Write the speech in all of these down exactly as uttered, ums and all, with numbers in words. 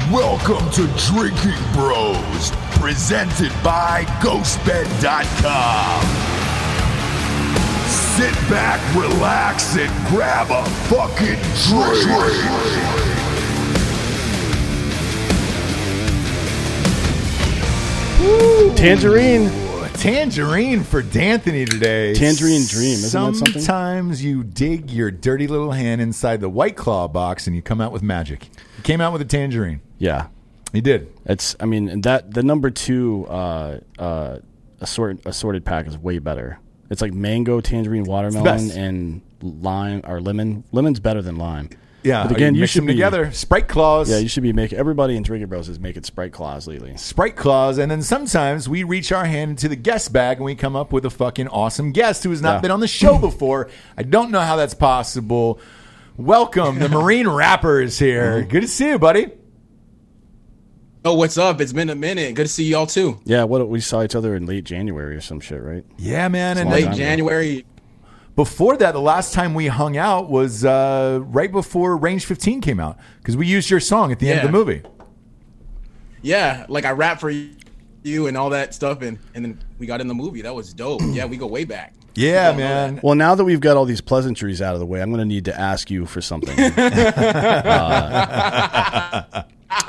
Welcome to Drinking Bros, presented by Ghost Bed dot com. Sit back, relax, and grab a fucking drink. Woo. Tangerine. Tangerine for D'Anthony today. Tangerine Dream, isn't Sometimes that something? Sometimes you dig your dirty little hand inside the White Claw box and you come out with magic. He came out with a tangerine. Yeah. He did. It's, I mean, that the number two uh, uh, assort, assorted pack is way better. It's like mango, tangerine, watermelon, and lime, or lemon. Lemon's better than lime. Yeah, but again, you, you mix should them be together. Sprite Claws. Yeah, you should be making. Everybody in Drinking Bros is making Sprite Claws lately. Sprite Claws, and then sometimes we reach our hand into the guest bag and we come up with a fucking awesome guest who has not Yeah. been on the show before. I don't know how that's possible. Welcome, the Marine Rapper is here. Good to see you, buddy. Oh, what's up? It's been a minute. Good to see y'all too. Yeah, what we saw each other in late January or some shit, right? Yeah, man. And Long then Late time ago. January. before that, the last time we hung out was uh, right before Range fifteen came out because we used your song at the end of Yeah. the movie. Yeah, like I rap for you and all that stuff, and and then we got in the movie. That was dope. Yeah, we go way back. Yeah, You don't know man. Well, now that we've got all these pleasantries out of the way, I'm going to need to ask you for something. uh,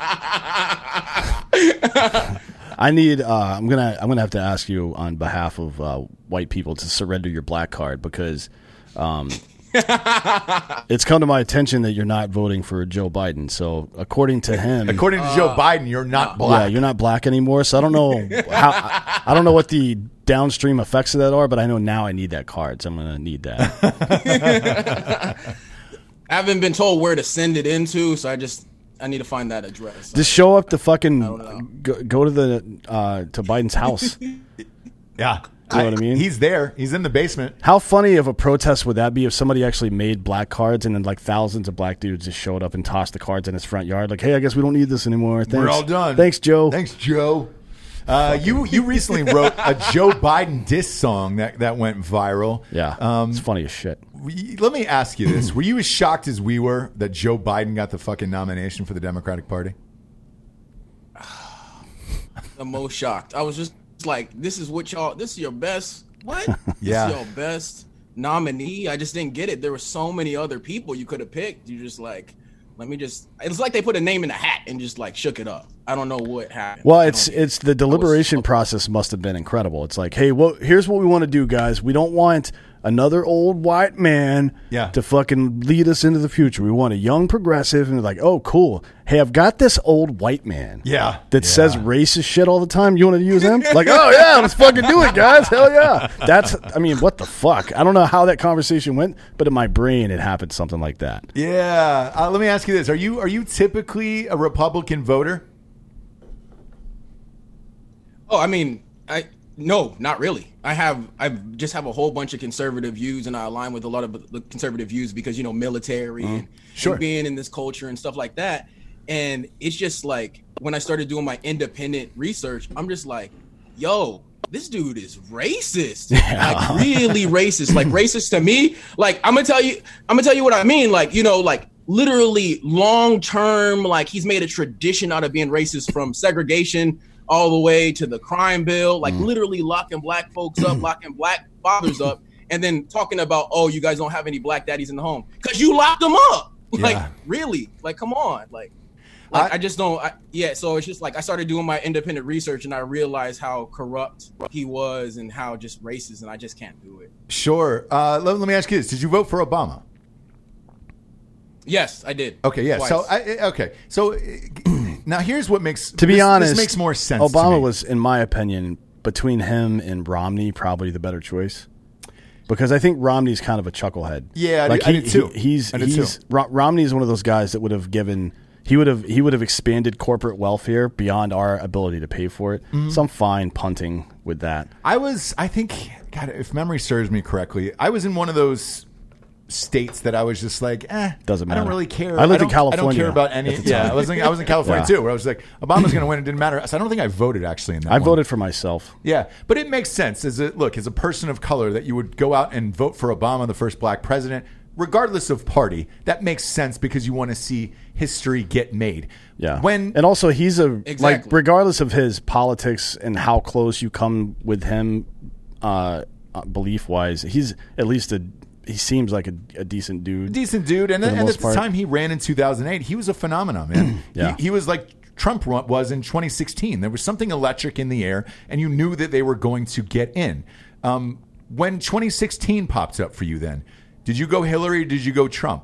I need. Uh, I'm gonna. I'm gonna have to ask you on behalf of uh, white people to surrender your black card because um, it's come to my attention that you're not voting for Joe Biden. So, according to him, According to Joe Biden, you're not yeah, black. you're not black anymore. So I don't know how. I, I don't know what the downstream effects of that are, but I know now I need that card. So I'm gonna need that. I haven't been told where to send it into, so I just I need to find that address. Just show up to fucking don't know. go, go to the uh, to Biden's house. Yeah. You know what I mean? He's there. He's in the basement. How funny of a protest would that be if somebody actually made black cards and then like thousands of black dudes just showed up and tossed the cards in his front yard? Like, hey, I guess we don't need this anymore. Thanks. We're all done. Thanks, Joe. Thanks, Joe. Uh, you you recently wrote a Joe Biden diss song that, that went viral. Yeah, Um, it's funny as shit. we- let me ask you this. Were you as shocked as we were that Joe Biden got the fucking nomination for the Democratic Party? The most shocked. I was just like, this is what y'all. This is your best. What? Yeah. This is your best nominee. I just didn't get it. There were so many other people you could have picked. You just like, let me just. It's like they put a name in a hat and just like shook it up. I don't know what happened. Well, I it's don't- it's the deliberation process must have been incredible. It's like, hey, well, here's what we want to do, guys. We don't want another old white man Yeah. to fucking lead us into the future. We want a young progressive, and they're like, oh, cool. Hey, I've got this old white man. Yeah. That Yeah. says racist shit all the time. You want to use him? Like, oh yeah, let's fucking do it, guys. Hell yeah. That's. I mean, what the fuck? I don't know how that conversation went, but in my brain, it happened something like that. Yeah. Uh, let me ask you this: Are you are you typically a Republican voter? Oh, I mean, I no, not really. I have I just have a whole bunch of conservative views, and I align with a lot of the conservative views because you know military and, Sure. and being in this culture and stuff like that. And it's just like when I started doing my independent research, I'm just like, yo, this dude is racist. Like really racist. Like racist to me. Like I'm gonna tell you, I'm gonna tell you what I mean. Like, you know, like literally long term, like he's made a tradition out of being racist from segregation all the way to the crime bill, like literally locking black folks up, locking black fathers up, and then talking about, oh, you guys don't have any black daddies in the home because you locked them up. Like, Yeah. really? Like, come on. Like, like I- I, just don't. I, yeah, so it's just like I started doing my independent research and I realized how corrupt he was and how just racist, and I just can't do it. Sure. Uh, let, let me ask you this: Did you vote for Obama? Yes, I did. Okay. Yeah. Twice. So I, okay. So uh, now here's what makes To be this, honest, this makes more sense. to Obama me. was, in my opinion, between him and Romney, probably the better choice. Because I think Romney's kind of a chucklehead. Yeah, I like do- I he, do too. he- he's I do he's too. Ro- Romney is one of those guys that would have given he would have he would have expanded corporate welfare beyond our ability to pay for it. Mm-hmm. So I'm fine punting with that. I was, I think, God, if memory serves me correctly, I was in one of those states that I was just like, eh, Doesn't I don't matter. really care. I lived in don't- I don't California care about any. at the Yeah, time. I was in, I was in California Yeah. too, where I was like, Obama's going to win. It didn't matter. So I don't think I voted actually in that. I one. voted for myself. Yeah, but it makes sense as a look as a person of color that you would go out and vote for Obama, the first black president. regardless of party, that makes sense because you want to see history get made. Yeah. When and also he's a Exactly. like regardless of his politics and how close you come with him, uh, uh, belief wise, he's at least a he seems like a, a decent dude. decent dude, and, For the and most at the part. time he ran in two thousand eight, he was a phenomenon, man. Yeah. he, he was like Trump was in twenty sixteen. There was something electric in the air, and you knew that they were going to get in. Um, when twenty sixteen popped up for you, then did you go Hillary? Or did you go Trump?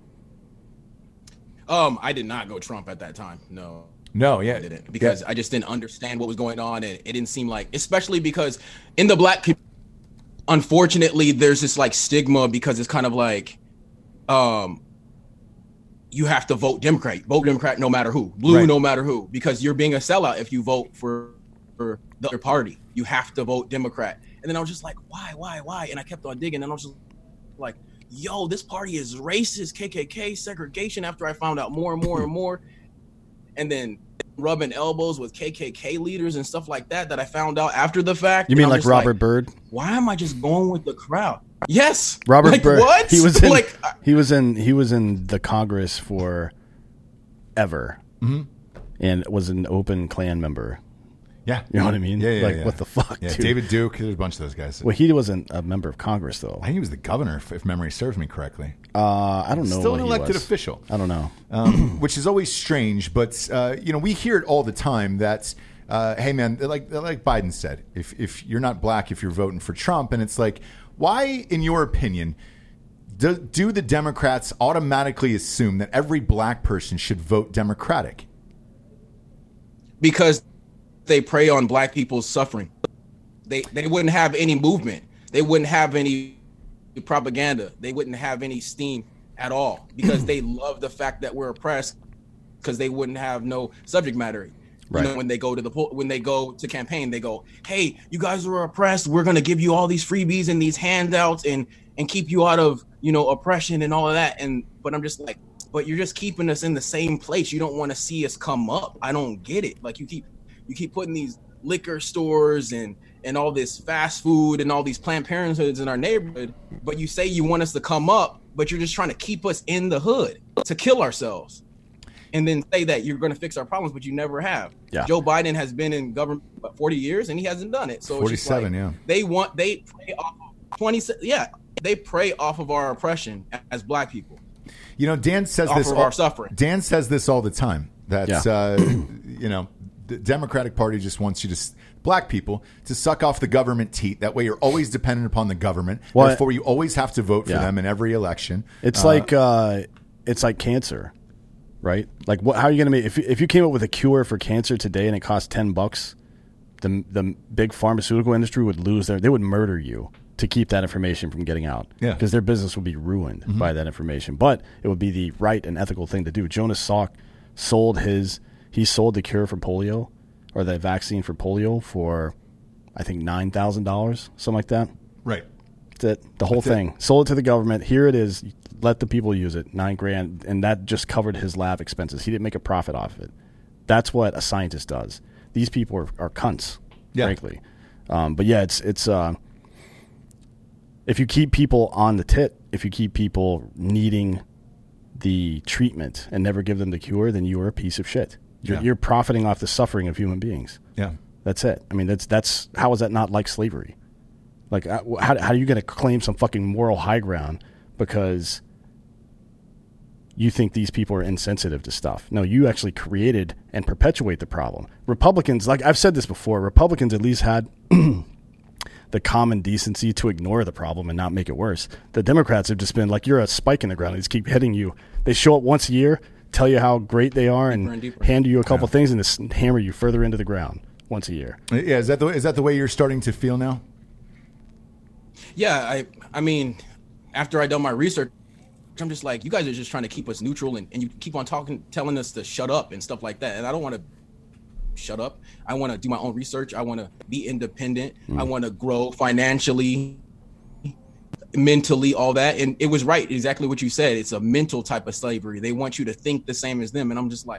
Um, I did not go Trump at that time. No. No, yeah, I didn't because yeah. I just didn't understand what was going on, and it didn't seem like, especially because in the black community, unfortunately, there's this like stigma because it's kind of like, um, you have to vote Democrat, vote Democrat no matter who, blue Right. no matter who, because you're being a sellout if you vote for for the other party. You have to vote Democrat, and then I was just like, why, why, why? And I kept on digging, and I was just like, yo, this party is racist, K K K, segregation. After I found out more and more and more, and then rubbing elbows with K K K leaders and stuff like that that I found out after the fact. You And mean I'm like just Robert Byrd? Why am I just going with the crowd? Yes, Robert like, Byrd. What? He was in, like he was in he was in the Congress for ever, Mm-hmm. and was an open Klan member. Yeah, You know what I mean? Yeah, yeah, Like, yeah. what the fuck, Yeah, dude? David Duke. There's a bunch of those guys. Well, he wasn't a member of Congress though. I think he was the governor, if, if memory serves me correctly. Uh, I don't know. Still what an he elected was. official. I don't know. um, which is always strange. But uh, you know, we hear it all the time that, uh, hey man, like like Biden said, if if you're not black, if you're voting for Trump, and it's like, why, in your opinion, do, do the Democrats automatically assume that every black person should vote Democratic? because they prey on black people's suffering. They they wouldn't have any movement. They wouldn't have any propaganda. They wouldn't have any steam at all because they love the fact that we're oppressed because they wouldn't have no subject matter. Right. You know, when they go to the poll, when they go to campaign, they go, "Hey, you guys are oppressed. We're going to give you all these freebies and these handouts and and keep you out of, you know, oppression and all of that." And but I'm just like, but you're just keeping us in the same place. You don't want to see us come up. I don't get it. Like you keep you keep putting these liquor stores and and all this fast food and all these Planned Parenthoods in our neighborhood, but you say you want us to come up, but you're just trying to keep us in the hood to kill ourselves. And then say that you're going to fix our problems, but you never have. Yeah. Joe Biden has been in government what, forty years, and he hasn't done it. So it's just forty-seven, like, yeah. They want they prey off of twenty. Yeah, they prey off of our oppression as black people. You know, Dan says Off this. of all, our suffering. Dan says this all the time. That Yeah. uh, you know, the Democratic Party just wants you to s- black people to suck off the government teat. That way, you're always dependent upon the government. Well, Therefore, you always have to vote for Yeah. them in every election. It's Uh, like uh, it's like cancer, right? Like, what, how are you going to make if if you came up with a cure for cancer today and it cost ten bucks, the the big pharmaceutical industry would lose their they would murder you to keep that information from getting out. Yeah. because their business would be ruined by that information. But it would be the right and ethical thing to do. Jonas Salk sold his he sold the cure for polio or the vaccine for polio for I think nine thousand dollars, something like that. right. That's it. The whole That's it. thing. Sold it to the government. Here it is. Let the people use it. Nine grand. And that just covered his lab expenses. He didn't make a profit off of it. That's what a scientist does. These people are, are cunts, Yeah. frankly. Um, but yeah, it's, it's, uh, if you keep people on the tit, if you keep people needing the treatment and never give them the cure, then you are a piece of shit. You're, Yeah. you're profiting off the suffering of human beings. Yeah. That's it. I mean, that's that's how is that not like slavery? Like, uh, how how are you going to claim some fucking moral high ground because you think these people are insensitive to stuff? No, you actually created and perpetuate the problem. Republicans, like I've said this before, Republicans at least had the common decency to ignore the problem and not make it worse. The Democrats have just been like, you're a spike in the ground. They just keep hitting you. They show up once a year, tell you how great they are, and, Deeper and deeper. hand you a couple things and just hammer you further into the ground once a year. Yeah. Is that the is that the way you're starting to feel now? Yeah, I I mean, after I done my research, I'm just like, you guys are just trying to keep us neutral, and, and you keep on talking, telling us to shut up and stuff like that. And I don't want to shut up. I want to do my own research. I want to be independent. I want to grow financially, mentally, all that. And it was right, exactly what you said. It's a mental type of slavery. They want you to think the same as them. And I'm just like, are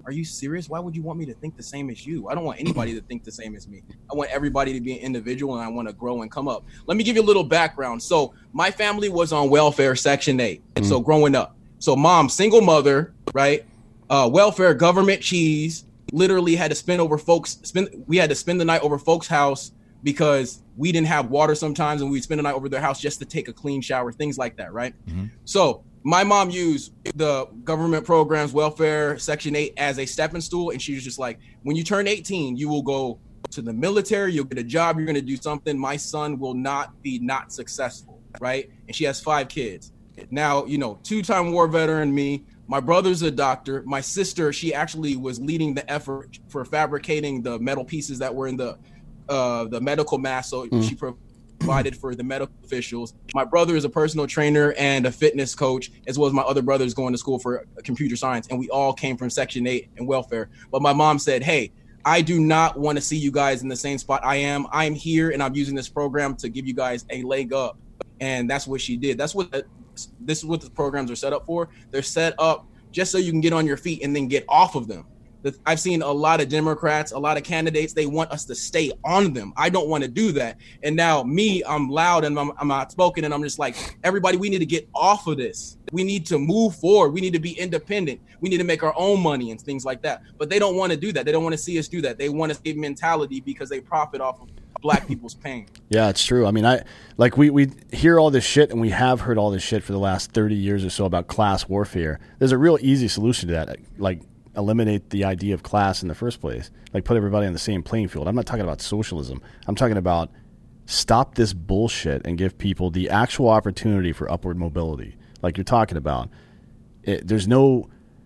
are you serious? Why would you want me to think the same as you? I don't want anybody to think the same as me. I want everybody to be an individual, and I want to grow and come up. Let me give you a little background. So my family was on welfare, Section eight. Mm. So growing up, so mom, single mother, right? Uh, welfare, government cheese, literally had to spend over folks, spend, we had to spend the night over folks' house because we didn't have water sometimes, and we'd spend the night over their house just to take a clean shower, things like that, right? Mm-hmm. So my mom used the government programs, welfare, Section eight as a stepping stool. And she was just like, when you turn eighteen, you will go to the military, you'll get a job, you're going to do something. My son will not be not successful, right? And she has five kids. Now, you know, two-time war veteran me, my brother's a doctor. My sister, she actually was leading the effort for fabricating the metal pieces that were in the uh, the medical mask. So mm. she pro- provided for the medical officials. My brother is a personal trainer and a fitness coach, as well as my other brothers going to school for computer science. And we all came from Section eight and welfare. But my mom said, hey, I do not want to see you guys in the same spot I am. I'm here, and I'm using this program to give you guys a leg up. And that's what she did. That's what the, this is what the programs are set up for. They're set up just so you can get on your feet and then get off of them. I've seen a lot of Democrats, a lot of candidates, they want us to stay on them. I don't want to do that. And now me, I'm loud and I'm, I'm outspoken, and I'm just like, everybody, we need to get off of this. We need to move forward. We need to be independent. We need to make our own money and things like that. But they don't want to do that. They don't want to see us do that. They want a save mentality because they profit off of black people's pain. Yeah, it's true. I mean, I like we, we hear all this shit, and we have heard all this shit for the last thirty years or so about class warfare. There's a real easy solution to that. Like, eliminate the idea of class in the first place. Like, put everybody on the same playing field. I'm not talking about socialism. I'm talking about stop this bullshit and give people the actual opportunity for upward mobility. Like you're talking about. It, there's no...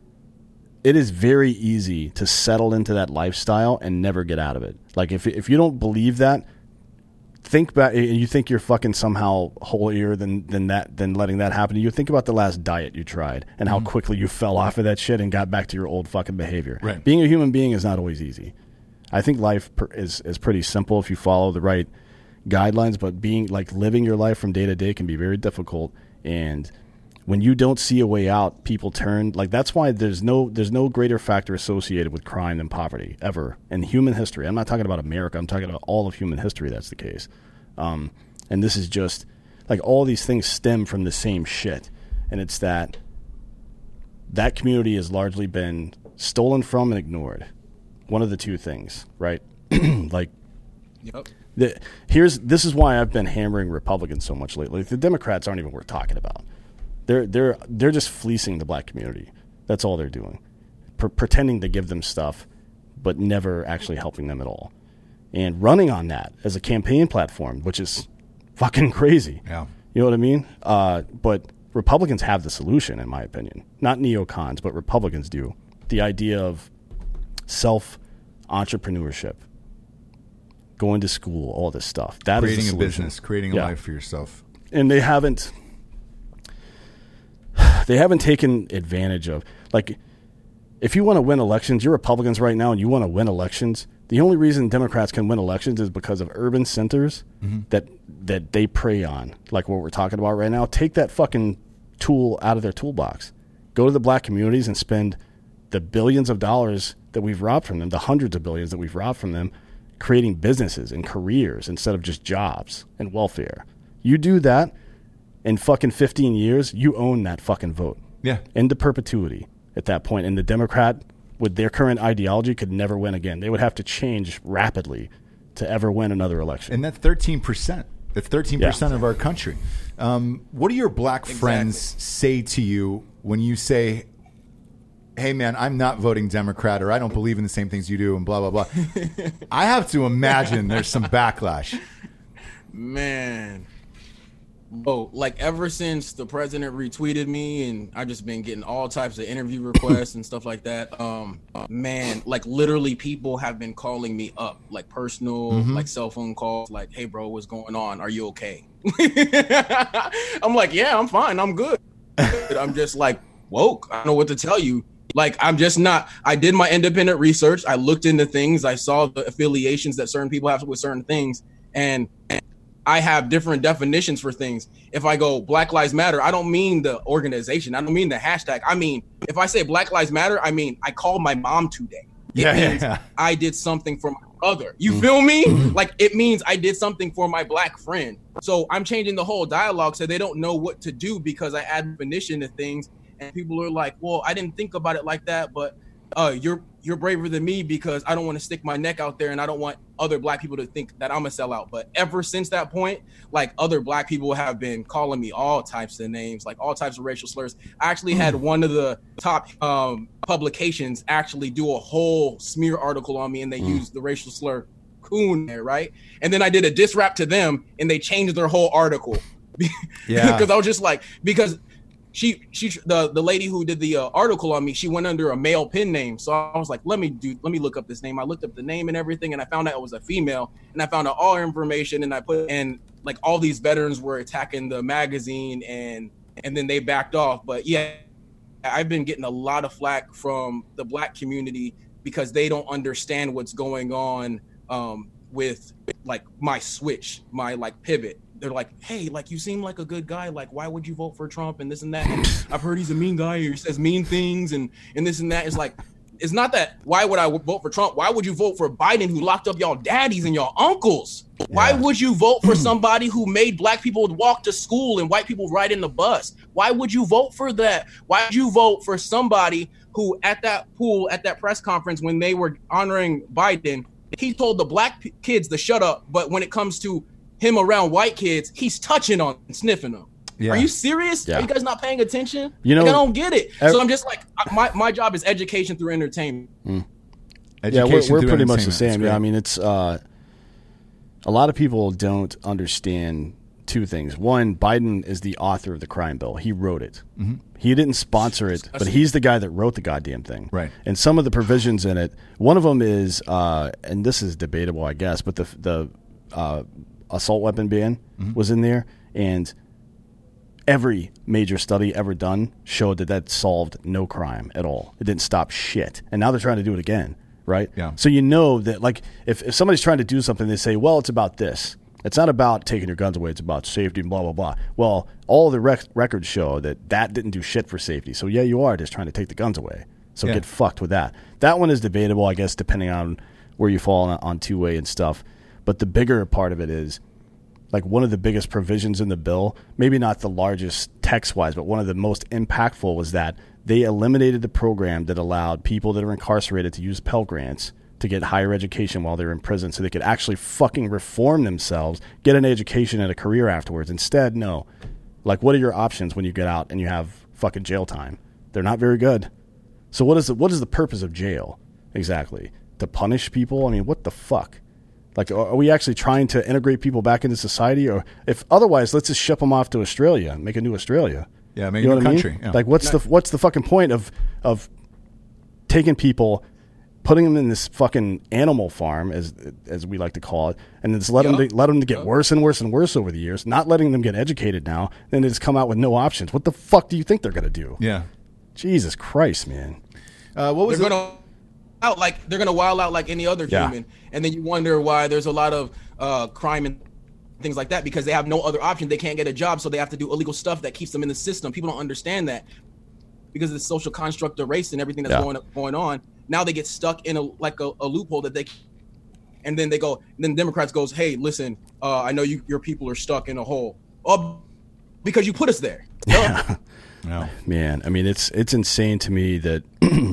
It is very easy to settle into that lifestyle and never get out of it. Like, if if you don't believe that, think back, and you think you're fucking somehow holier than, than that, than letting that happen to you. Think about the last diet you tried and how mm-hmm. quickly you fell off of that shit and got back to your old fucking behavior. Right. Being a human being is not always easy. I think life per, is, is pretty simple if you follow the right guidelines, but being like living your life from day to day can be very difficult. And when you don't see a way out, people turn. Like, that's why there's no there's no greater factor associated with crime than poverty ever in human history. I'm not talking about America. I'm talking about all of human history. That's the case. Um, and this is just like all these things stem from the same shit. And it's that that community has largely been stolen from and ignored. One of the two things, right? Like, yep. the, here's this is why I've been hammering Republicans so much lately. The Democrats aren't even worth talking about. They're they're they're just fleecing the black community. That's all they're doing, P- pretending to give them stuff, but never actually helping them at all, and running on that as a campaign platform, which is fucking crazy. Yeah, you know what I mean. Uh, but Republicans have the solution, in my opinion. Not neocons, but Republicans do. The idea of self-entrepreneurship, going to school, all this stuff. That creating is the a business, creating a yeah. life for yourself, and they haven't. They haven't taken advantage of, like, if you want to win elections, you're Republicans right now and you want to win elections, the only reason Democrats can win elections is because of urban centers mm-hmm. that that they prey on, like what we're talking about right now. Take that fucking tool out of their toolbox. Go to the black communities and spend the billions of dollars that we've robbed from them, the hundreds of billions that we've robbed from them, creating businesses and careers instead of just jobs and welfare. You do that, in fucking fifteen years, you own that fucking vote. Yeah. Into perpetuity at that point. And the Democrat, with their current ideology, could never win again. They would have to change rapidly to ever win another election. And that's thirteen percent. That's thirteen percent yeah. of our country. Um, what do your black exactly. friends say to you when you say, hey, man, I'm not voting Democrat, or I don't believe in the same things you do, and blah, blah, blah? I have to imagine there's some backlash. Man. Oh, like ever since the president retweeted me, and I've just been getting all types of interview requests and stuff like that. Um, man, like literally people have been calling me up, like personal, mm-hmm. like cell phone calls, like, hey bro, what's going on? Are you okay? I'm like, yeah, I'm fine. I'm good. I'm just like woke. I don't know what to tell you. Like, I'm just not, I did my independent research. I looked into things. I saw the affiliations that certain people have with certain things. And I have different definitions for things. If I go Black Lives Matter, I don't mean the organization. I don't mean the hashtag. I mean, if I say Black Lives Matter, I mean, I called my mom today. It Yeah, means yeah. I did something for my brother. You feel me? Like, it means I did something for my black friend. So I'm changing the whole dialogue so they don't know what to do because I add definition to things. And people are like, well, I didn't think about it like that, but uh, you're you're braver than me because I don't want to stick my neck out there and I don't want other black people to think that I'm a sellout. But ever since that point, like, other black people have been calling me all types of names, like all types of racial slurs. I actually had one of the top um, publications actually do a whole smear article on me, and they mm. used the racial slur coon there, right? And then I did a diss rap to them and they changed their whole article. Yeah. Because I was just like, because She, she, the, the lady who did the uh, article on me, she went under a male pen name. So I was like, let me do, let me look up this name. I looked up the name and everything, and I found out it was a female. And I found out all her information, and I put, and like all these veterans were attacking the magazine, and and then they backed off. But yeah, I've been getting a lot of flack from the black community because they don't understand what's going on um, with like my switch, my like pivot. They're like, hey, like, you seem like a good guy. Like, why would you vote for Trump and this and that? And I've heard he's a mean guy, or he says mean things and, and this and that. It's like, it's not that, why would I vote for Trump? Why would you vote for Biden, who locked up y'all daddies and y'all uncles? Yeah. Why would you vote for somebody who made black people walk to school and white people ride in the bus? Why would you vote for that? Why would you vote for somebody who at that pool, at that press conference, when they were honoring Biden, he told the black p- kids to shut up. But when it comes to him around white kids, he's touching on and sniffing them. Yeah. Are you serious? Yeah. Are you guys not paying attention? You know, like, I don't get it. Every, so I'm just like, my, my job is education through entertainment. Mm. Education yeah, we're, we're pretty much the same. Yeah, I mean, it's uh, a lot of people don't understand two things. One, Biden is the author of the crime bill. He wrote it. Mm-hmm. He didn't sponsor it, but he's the guy that wrote the goddamn thing. Right. And some of the provisions in it, one of them is, uh, and this is debatable, I guess, but the the uh, assault weapon ban mm-hmm. was in there, and every major study ever done showed that that solved no crime at all. It didn't stop shit. And now they're trying to do it again, right? Yeah. So you know that, like, if, if somebody's trying to do something, they say, well, it's about this. It's not about taking your guns away. It's about safety and blah, blah, blah. Well, all the rec- records show that that didn't do shit for safety. So, yeah, you are just trying to take the guns away. So yeah. Get fucked with that. That one is debatable, I guess, depending on where you fall on, on two-way and stuff. But the bigger part of it is, like, one of the biggest provisions in the bill, maybe not the largest text-wise, but one of the most impactful was that they eliminated the program that allowed people that are incarcerated to use Pell Grants to get higher education while they're in prison so they could actually fucking reform themselves, get an education and a career afterwards. Instead, no. Like, what are your options when you get out and you have fucking jail time? They're not very good. So what is the, what is the purpose of jail exactly? To punish people? I mean, what the fuck? Like, are we actually trying to integrate people back into society? Or if otherwise, let's just ship them off to Australia and make a new Australia. Yeah, make you a know new what country. I mean? Yeah. Like, what's the what's the fucking point of of taking people, putting them in this fucking animal farm, as as we like to call it, and then just let yep. them to, let them to get yep. worse and worse and worse over the years, not letting them get educated now, then they just come out with no options. What the fuck do you think they're going to do? Yeah. Jesus Christ, man. Uh, what was they're going to out like they're going to wild out like any other yeah. human, and then you wonder why there's a lot of uh, crime and things like that, because they have no other option. They can't get a job, so they have to do illegal stuff that keeps them in the system. People don't understand that because of the social construct of race and everything that's yeah. going going on. Now they get stuck in a like a, a loophole that they, and then they go. And then Democrats goes, "Hey, listen, uh, I know you your people are stuck in a hole, oh, because you put us there." Yeah. No. Man, I mean, it's it's insane to me that.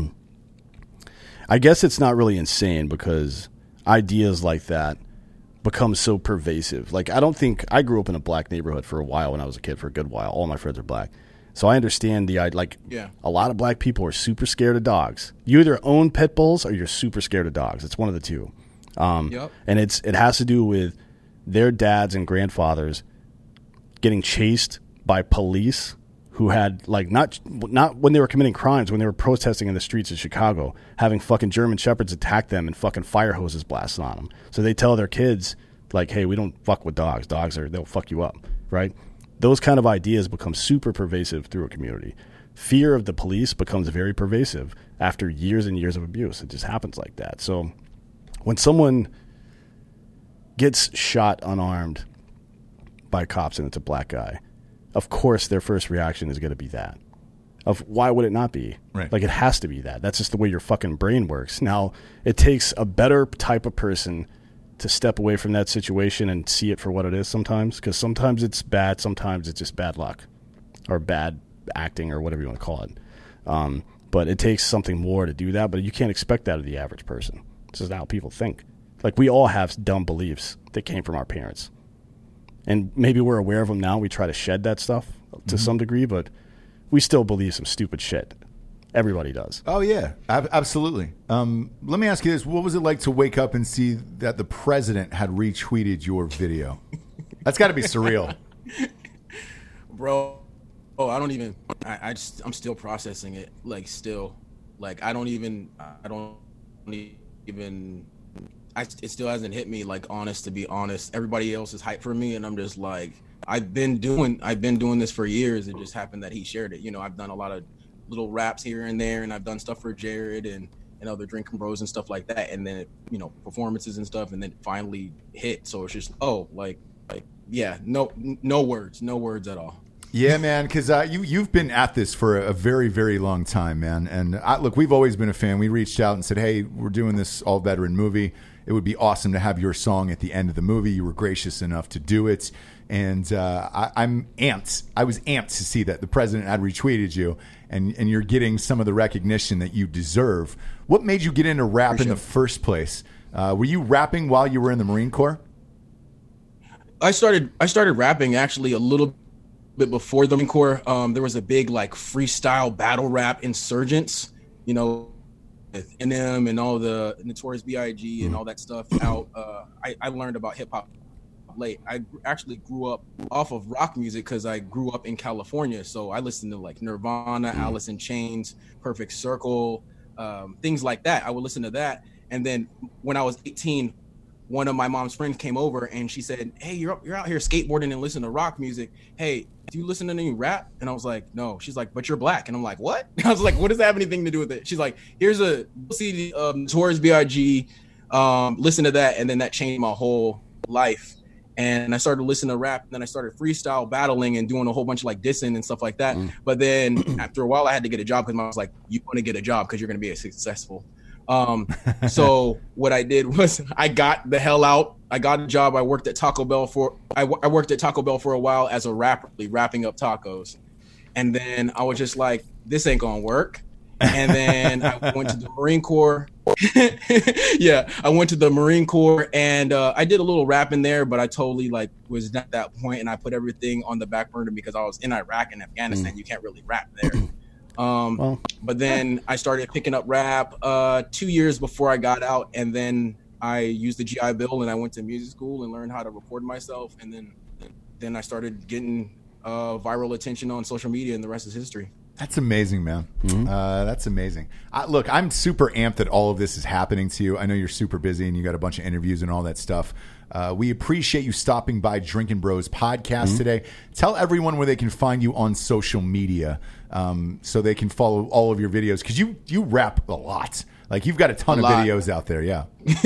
I guess it's not really insane because ideas like that become so pervasive. Like, I don't think I grew up in a black neighborhood for a while when I was a kid, for a good while. All my friends are black. So I understand the idea. Like, yeah. a lot of black people are super scared of dogs. You either own pit bulls or you're super scared of dogs. It's one of the two. Um, yep. And it's it has to do with their dads and grandfathers getting chased by police who had, like, not not when they were committing crimes, when they were protesting in the streets of Chicago, having fucking German Shepherds attack them and fucking fire hoses blasted on them. So they tell their kids, like, hey, we don't fuck with dogs. Dogs, are they'll fuck you up, right? Those kind of ideas become super pervasive through a community. Fear of the police becomes very pervasive after years and years of abuse. It just happens like that. So when someone gets shot unarmed by cops and it's a black guy, of course their first reaction is going to be that. Of why would it not be? Right. Like, it has to be that. That's just the way your fucking brain works. Now, it takes a better type of person to step away from that situation and see it for what it is sometimes, because sometimes it's bad, sometimes it's just bad luck or bad acting or whatever you want to call it. Um, but it takes something more to do that, but you can't expect that of the average person. This is how people think. Like, we all have dumb beliefs that came from our parents. And maybe we're aware of them now. We try to shed that stuff to mm-hmm. some degree, but we still believe some stupid shit. Everybody does. Oh, yeah, ab- absolutely. Um, let me ask you this. What was it like to wake up and see that the president had retweeted your video? That's got to be surreal. Bro, oh, I don't even, I, I just, I'm still processing it. Like, still. Like, I don't even, I don't even, I, it still hasn't hit me, like, honest to be honest. Everybody else is hyped for me, and I'm just like, I've been doing, I've been doing this for years. It just happened that he shared it. You know, I've done a lot of little raps here and there, and I've done stuff for Jared and, and other Drinking Bros and stuff like that. And then, it, you know, performances and stuff, and then finally hit. So it's just, oh, like, like, yeah, no, no words, no words at all. Yeah, man, because uh, you, you've been at this for a very, very long time, man. And I, look, we've always been a fan. We reached out and said, hey, we're doing this all-veteran movie. It would be awesome to have your song at the end of the movie. You were gracious enough to do it. And uh, I, I'm amped. I was amped to see that the president had retweeted you, and, and you're getting some of the recognition that you deserve. What made you get into rap Appreciate in the first place? Uh, were you rapping while you were in the Marine Corps? I started I started rapping actually a little bit before the Marine Corps. Um, there was a big like freestyle battle rap insurgents, you know, with Eminem and all the Notorious B I G and all that stuff out. Uh, I, I learned about hip hop late. I actually grew up off of rock music because I grew up in California. So I listened to like Nirvana, Alice in Chains, Perfect Circle, um, things like that. I would listen to that. And then when I was eighteen, one of my mom's friends came over and she said, hey, you're, you're out here skateboarding and listening to rock music. Hey, do you listen to any rap? And I was like, no. She's like, but you're black. And I'm like, what? I was like, what does that have anything to do with it? She's like, here's a C D of Notorious B I G. Um, listen to that. And then that changed my whole life. And I started listening to rap, and then I started freestyle battling and doing a whole bunch of like dissing and stuff like that. Mm. But then after a while, I had to get a job because I was like, you want to get a job because you're going to be successful. Um, so what I did was I got the hell out. I got a job. I worked at Taco Bell for, I, w- I worked at Taco Bell for a while as a rapper, wrapping up tacos. And then I was just like, this ain't going to work. And then I went to the Marine Corps. yeah, I went to the Marine Corps, and uh, I did a little rapping there, but I totally like was at that point, and I put everything on the back burner because I was in Iraq and Afghanistan. Mm. You can't really rap there. Um, well. But then I started picking up rap uh, two years before I got out, and then I used the G I Bill, and I went to music school and learned how to record myself, and then then I started getting uh, viral attention on social media, and the rest is history. That's amazing, man. Mm-hmm. Uh, that's amazing. I, look, I'm super amped that all of this is happening to you. I know you're super busy and you got a bunch of interviews and all that stuff. Uh, we appreciate you stopping by Drinking Bros podcast mm-hmm. today. Tell everyone where they can find you on social media um, so they can follow all of your videos, because you, you rap a lot. Like, you've got a ton a of lot. videos out there. Yeah.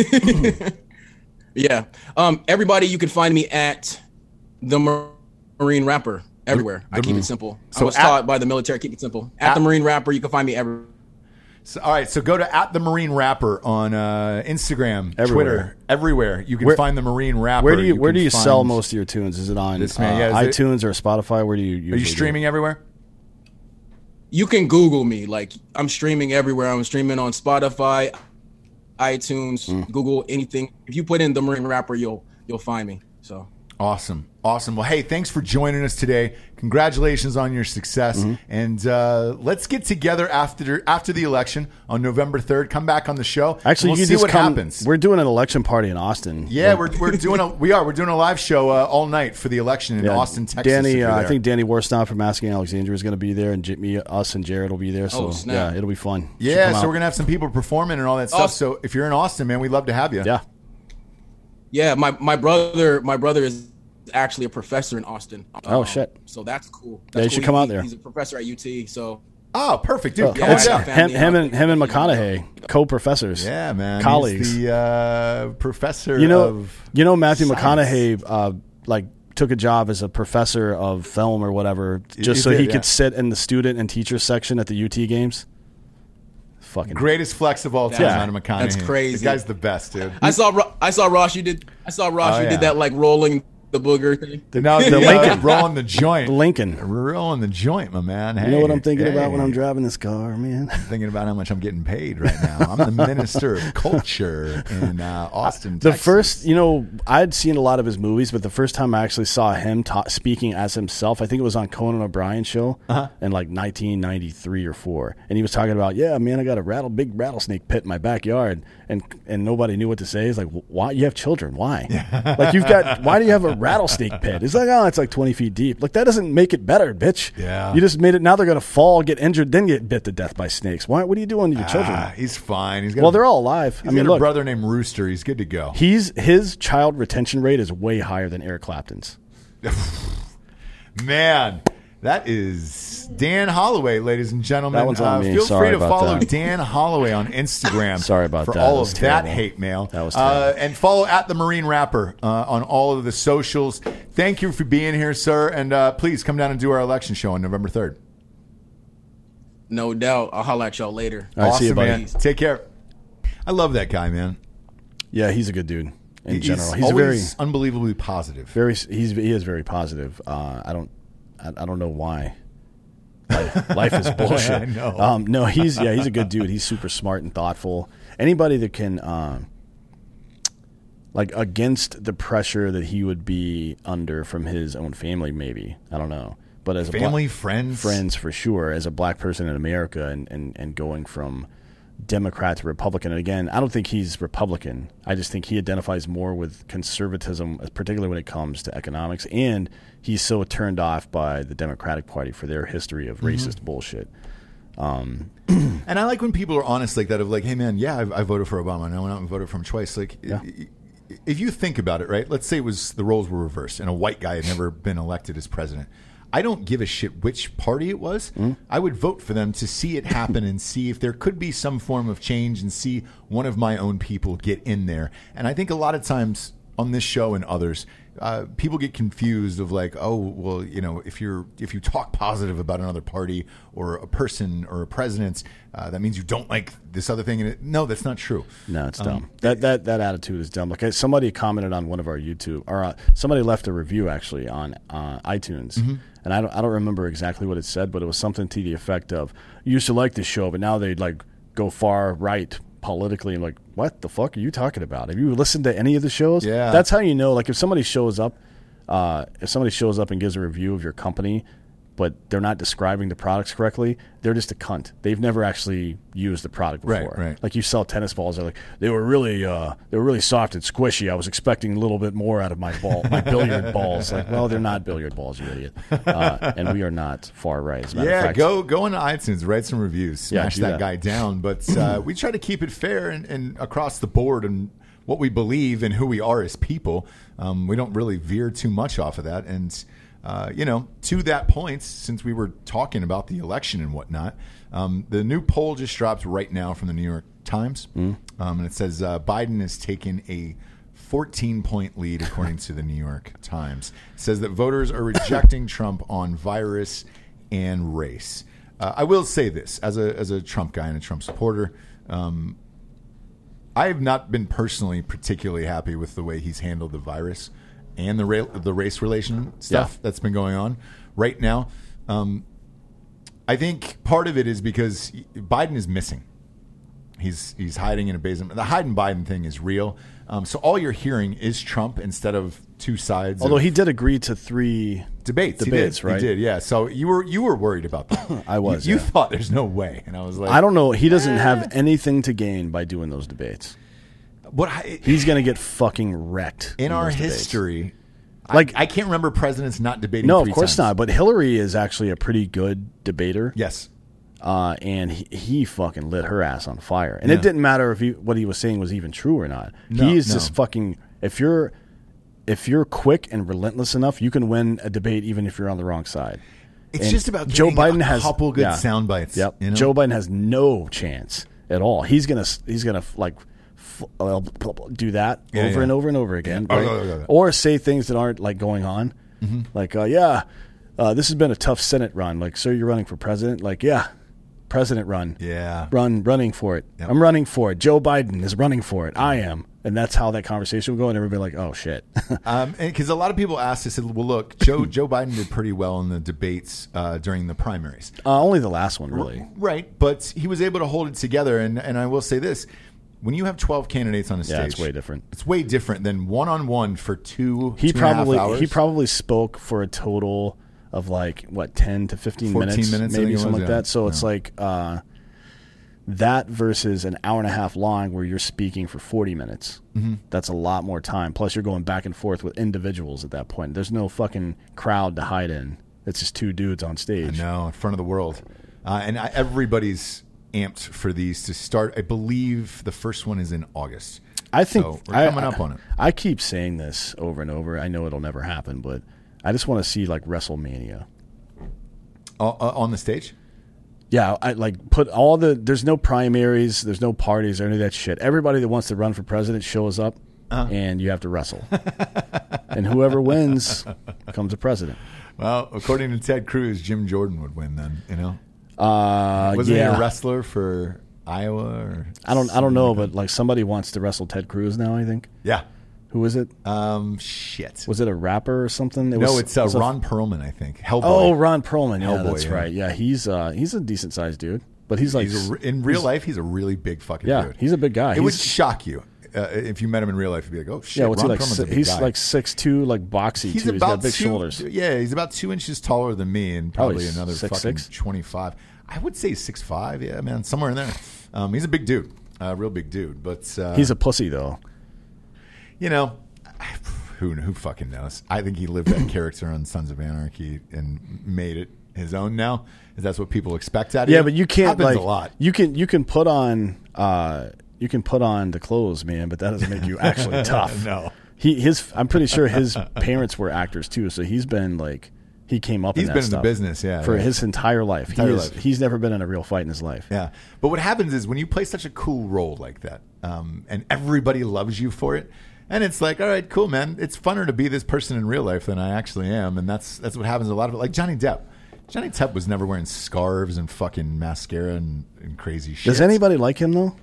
yeah. Um, everybody, you can find me at the Marine Rapper. Everywhere. I keep it simple. So I was at, taught by the military, keep it simple. At, at the Marine Rapper, you can find me everywhere. So, all right, so go to at the Marine Rapper on uh, Instagram, everywhere. Twitter, everywhere. You can where, find the Marine Rapper. Where do you, you where do you sell most of your tunes? Is it on this man, uh, yeah, iTunes it, or Spotify? Where do you? Are you streaming do? everywhere? You can Google me. Like, I'm streaming everywhere. I'm streaming on Spotify, iTunes, mm. Google, anything. If you put in the Marine Rapper, you'll you'll find me. So. Awesome. Awesome. Well, hey, thanks for joining us today. Congratulations on your success. Mm-hmm. And uh, let's get together after after the election on November third. Come back on the show. Actually, we'll you see just what come, happens. We're doing an election party in Austin. Yeah, we're we're doing a we are we're doing a live show uh, all night for the election in yeah, Austin, Texas. Danny, uh, I think Danny Worston from Asking Alexandria is going to be there, and J- me, us, and Jared will be there. So oh, snap. yeah, it'll be fun. Yeah, so out. we're gonna have some people performing and all that stuff. Oh. So if you're in Austin, man, we'd love to have you. Yeah. Yeah, my my brother my brother is actually a professor in Austin. Oh um, shit! So that's cool. That's yeah, you cool. should come he, out there. He's a professor at U T. So oh, perfect, dude. Oh, come it's on him, him and him and McConaughey, co-professors. Yeah, man, colleagues. He's the uh, professor. You know, of you know Matthew science. McConaughey. Uh, like took a job as a professor of film or whatever, just He so did, he yeah. could sit in the student and teacher section at the U T games. Fucking Greatest flex of all time, Yeah. Adam McConaughey. That's crazy. The guy's the best, dude. I saw Ro- I saw Ross. You did. I saw Ross. Oh, you yeah. did that like rolling the booger thing. The, no, the, The Lincoln Lincoln. rolling the joint. Lincoln. Rolling the joint, my man. Hey, You know what I'm thinking about when hey. I'm driving this car, man? I'm thinking about how much I'm getting paid right now. I'm the minister of culture in uh, Austin, The Texas. first, you know, I'd seen a lot of his movies, but the first time I actually saw him ta- speaking as himself, I think it was on Conan O'Brien show Uh-huh. in like nineteen ninety-three or four, and he was talking about, yeah, man, I got a rattle big rattlesnake pit in my backyard, and and nobody knew what to say. He's like, why? You have children? Why? Like you've got? Why do you have a rattlesnake pit? It's like, oh, it's like twenty feet deep. Like that doesn't make it better, bitch. Yeah. You just made it. Now they're gonna fall, get injured, then get bit to death by snakes. Why? What are you doing to your children? Ah, he's fine. He's got Well, a- they're all alive. He's I mean, got a look, brother named Rooster. He's good to go. he's his child retention rate is way higher than Eric Clapton's. Man, that is Dan Holloway, ladies and gentlemen. That one's on uh, me. Feel Sorry free to about follow that. Dan Holloway on Instagram. Sorry about for that. all That was of that terrible. hate mail. That was uh, terrible. and follow at the Marine Rapper uh, on all of the socials. Thank you for being here, sir. And uh, please come down and do our election show on November third. No doubt. I'll holler at y'all later. All right, awesome, see you, buddy. man. Take care. I love that guy, man. Yeah, he's a good dude in He's general. He's a very, always unbelievably positive. very. He's he is very positive. Uh, I don't, I, I don't know why. Life, life is bullshit. I know. Um, no, he's yeah, he's a good dude. He's super smart and thoughtful. Anybody that can, um, like, against the pressure that he would be under from his own family, maybe I don't know. But as a Family, black, friends. friends for sure, as a black person in America, and, and, and going from Democrat to Republican. And again, I don't think he's Republican. I just think he identifies more with conservatism, particularly when it comes to economics. And he's so turned off by the Democratic Party for their history of racist bullshit. Um, And I like when people are honest like that of like, hey, man, yeah, I, I voted for Obama. No, I went out and voted for him twice. Like, Yeah. i- if you think about it, right, let's say it was the roles were reversed and a white guy had never been elected as president. I don't give a shit which party it was. Mm. I would vote for them to see it happen and see if there could be some form of change and see one of my own people get in there. And I think a lot of times on this show and others, uh, people get confused of like, oh, well, you know, if you're if you talk positive about another party or a person or a president, uh, that means you don't like this other thing. And it, no, that's not true. No, it's Um, dumb. that that that attitude is dumb. Like I- somebody commented on one of our YouTube, or uh, somebody left a review actually on uh, iTunes, Mm-hmm. and I don't I don't remember exactly what it said, but it was something to the effect of, "You used to like this show, but now they'd like go far right politically." And like, what the fuck are you talking about? Have you listened to any of the shows? Yeah. That's how you know. Like if somebody shows up, uh, if somebody shows up and gives a review of your company, but they're not describing the products correctly, they're just a cunt. They've never actually used the product Right, before. right. Like you sell tennis balls, they're like they were really uh, they were really soft and squishy. I was expecting a little bit more out of my ball, my billiard balls. Like, well, they're not billiard balls, you idiot. Uh, and we are not far right. As a matter of Yeah, fact. go go into iTunes, write some reviews, Yeah, smash do that, that. guy down. But uh, we try to keep it fair and, and across the board and what we believe and who we are as people. Um, we don't really veer too much off of that. And uh, you know, to that point, since we were talking about the election and whatnot, um, the new poll just dropped right now from the New York Times, Mm. um, and it says uh, Biden has taken a fourteen point lead according to the New York Times. It says that voters are rejecting Trump on virus and race. Uh, I will say this as a as a Trump guy and a Trump supporter, um, I have not been personally particularly happy with the way he's handled the virus and the ra- the race relation stuff Yeah. that's been going on right now. Um, I think part of it is because Biden is missing. He's he's hiding in a basement. The hide and Biden thing is real. Um, so all you're hearing is Trump instead of two sides. Although of he did agree to three debates, debates, he did. right? He did, yeah. So you were you were worried about that. I was, You, you yeah. thought there's no way, and I was like, I don't know. He doesn't have anything to gain by doing those debates. What I, He's gonna get fucking wrecked in our those debates. history. Like- I, I can't remember presidents not debating. No, three of course times. not. But Hillary is actually a pretty good debater. Yes, Uh, and he, he fucking lit her ass on fire. And Yeah. it didn't matter if he, what he was saying was even true or not. No, He's no. just fucking. If you're if you're quick and relentless enough, you can win a debate even if you're on the wrong side. it's And just about Joe getting Biden a has couple good yeah. sound bites. Yep. you know? Joe Biden has no chance at all. He's gonna he's gonna like f- uh, do that Yeah, over yeah. and over and over again, Yeah. Oh, right? yeah, yeah, yeah. Or say things that aren't like going on. Mm-hmm. Like, uh, yeah, uh, this has been a tough Senate run. Like, so you're running for president? Like, yeah, president run. Yeah. Run, running for it. Yep. I'm running for it. Joe Biden is running for it. I am. And that's how that conversation will go, and everybody like, oh, shit. um, and because a lot of people asked, they said, well, look, Joe Joe Biden did pretty well in the debates uh, during the primaries. Uh, only the last one, really. Right, but he was able to hold it together, and, and I will say this. When you have twelve candidates on a stage, yeah, it's way different. It's way different than one-on-one for two, he two probably, and a half hours. He probably spoke for a total of like, what, ten to fifteen minutes, minutes, maybe was, something like yeah. that. So yeah. it's like uh, that versus an hour and a half long where you're speaking for forty minutes. Mm-hmm. That's a lot more time. Plus, you're going back and forth with individuals at that point. There's no fucking crowd to hide in. It's just two dudes on stage. I know, in front of the world. Uh, and I, everybody's amped for these to start. I believe the first one is in August. I think so we're coming I, up on it. I keep saying this over and over. I know it'll never happen, but I just want to see like WrestleMania. Uh, uh, on the stage? Yeah, I like put all the. There's no primaries, there's no parties or any of that shit. Everybody that wants to run for president shows up, uh-huh. and you have to wrestle, and whoever wins becomes a president. Well, according to Ted Cruz, Jim Jordan would win. Then you know, uh, wasn't yeah. he a wrestler for Iowa? Or I don't. I don't know, but like somebody wants to wrestle Ted Cruz now. I think. Yeah. Who was it? Um, shit. Was it a rapper or something? It no, was, it's uh, it was Ron a, Perlman, I think. Hellboy. Oh, Ron Perlman. Yeah, Hellboy, that's yeah. right. Yeah, he's uh, he's a decent sized dude, but he's like he's a, in real life, he's a really big fucking yeah, dude. he's a big guy. It he's, would shock you uh, if you met him in real life. You'd be like, oh shit, yeah, what's Ron he like? Perlman's a big He's guy. like six two, like boxy. He's too. about He's got big two, shoulders. Yeah, he's about two inches taller than me, and probably, Probably another six, fucking six? twenty-five. I would say six five. Yeah, man, somewhere in there. Um, he's a big dude, a uh, real big dude. But uh, he's a pussy though. You know. Who who fucking knows? I think he lived that character on Sons of Anarchy and made it his own now. Is that's what people expect out of Yeah, you? but you can't Happens like a lot. you can you can put on uh, you can put on the clothes, man, but that doesn't make you actually tough. No. He his I'm pretty sure his parents were actors too, so he's been like he came up He's in that been in stuff the business, yeah, for right. his entire life. Entire he is, life. He's never been in a real fight in his life. Yeah, but what happens is when you play such a cool role like that, um, and everybody loves you for it. And it's like, all right, cool, man. It's funner to be this person in real life than I actually am, and that's that's what happens a lot of it. Like Johnny Depp. Johnny Depp was never wearing scarves and fucking mascara and, and crazy shit. Does anybody like him though?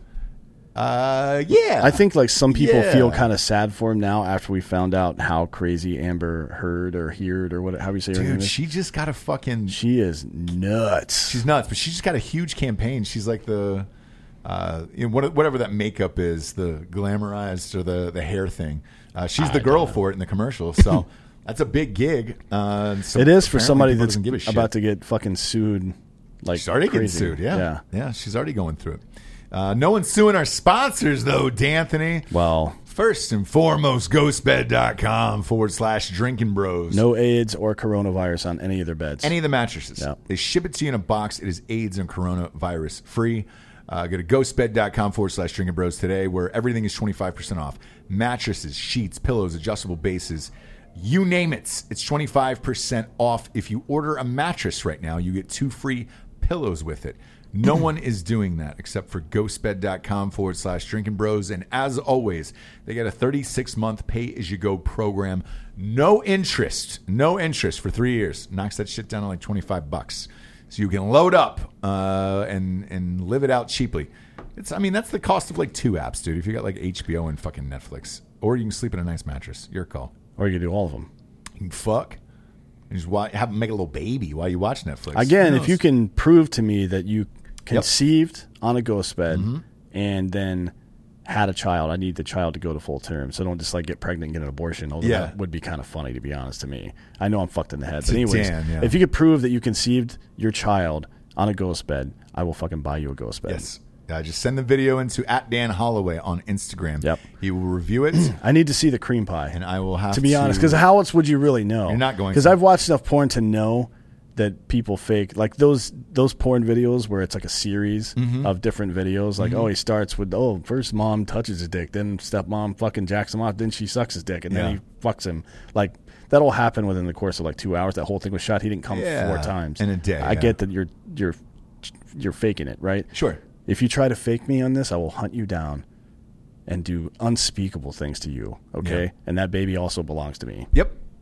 Uh, yeah. I think like some people Yeah. feel kind of sad for him now after we found out how crazy Amber Heard or Heard or what how you say her name Dude, is. she just got a fucking. She is nuts. She's nuts, but she just got a huge campaign. She's like the. Uh, you know, what- whatever that makeup is, the glamorized or the, the hair thing. Uh, she's the I girl don't know. for it in the commercial, so that's a big gig. Uh, so It is for apparently somebody people that's doesn't give a shit. about to get fucking sued. Like She's already crazy. getting sued, yeah. yeah. Yeah, she's already going through it. Uh, no one's suing our sponsors, though, D'Anthony. Well, First and foremost, ghostbed.com forward slash drinking bros. no AIDS or coronavirus on any of their beds. Any of the mattresses. Yeah. They ship it to you in a box. It is AIDS and coronavirus free. Uh, go to ghostbed.com forward slash drinking bros today, where everything is twenty-five percent off. Mattresses, sheets, pillows, adjustable bases, you name it. It's twenty-five percent off. If you order a mattress right now, you get two free pillows with it. No one is doing that except for ghostbed.com forward slash drinking bros. And as always, they get a thirty-six month pay as you go program. No interest, no interest for three years. Knocks that shit down to like twenty-five bucks. So you can load up uh, and and live it out cheaply. It's I mean, that's the cost of like two apps, dude. If you got like H B O and fucking Netflix. Or you can sleep in a nice mattress. Your call. Or you can do all of them. You can fuck. And just watch, have make a little baby while you watch Netflix. Again, Who if you knows? can prove to me that you conceived on a ghost bed Mm-hmm. and then had a child, I need the child to go to full term. So don't just like get pregnant and get an abortion. Although Yeah. that would be kind of funny, to be honest to me. I know I'm fucked in the head. To But anyways, Dan, yeah. if you could prove that you conceived your child on a ghost bed, I will fucking buy you a ghost bed. Yes. Uh, just send the video into at Dan Holloway on Instagram. Yep. He will review it, I need to see the cream pie. and I will have to be honest, because how else would you really know? You're not going because to. I've watched enough porn to know that people fake like those those porn videos where it's like a series Mm-hmm. of different videos. Like, oh, he starts with oh, first mom touches his dick, then stepmom fucking jacks him off, then she sucks his dick, and Yeah. then he fucks him. Like that'll happen within the course of like two hours. That whole thing was shot. He didn't come Yeah, four times in a day, I yeah. get that you're you're you're faking it, right? Sure. If you try to fake me on this, I will hunt you down and do unspeakable things to you. Okay, Yeah. and that baby also belongs to me. Yep.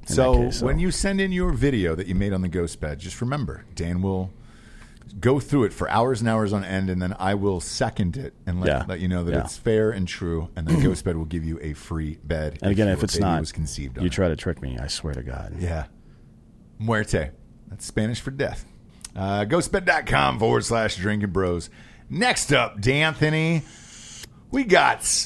So, case, so when you send in your video that you made on the Ghost Bed, just remember, Dan will go through it for hours and hours on end, and then I will second it and let, Yeah. let you know that Yeah. it's fair and true, and then Ghost Bed will give you a free bed. and again, your if it's baby not, was conceived on you it. try to trick me. I swear to God. Yeah. Muerte. That's Spanish for death. Uh, ghostbed.com forward slash drinking bros. Next up, D'Anthony, we got.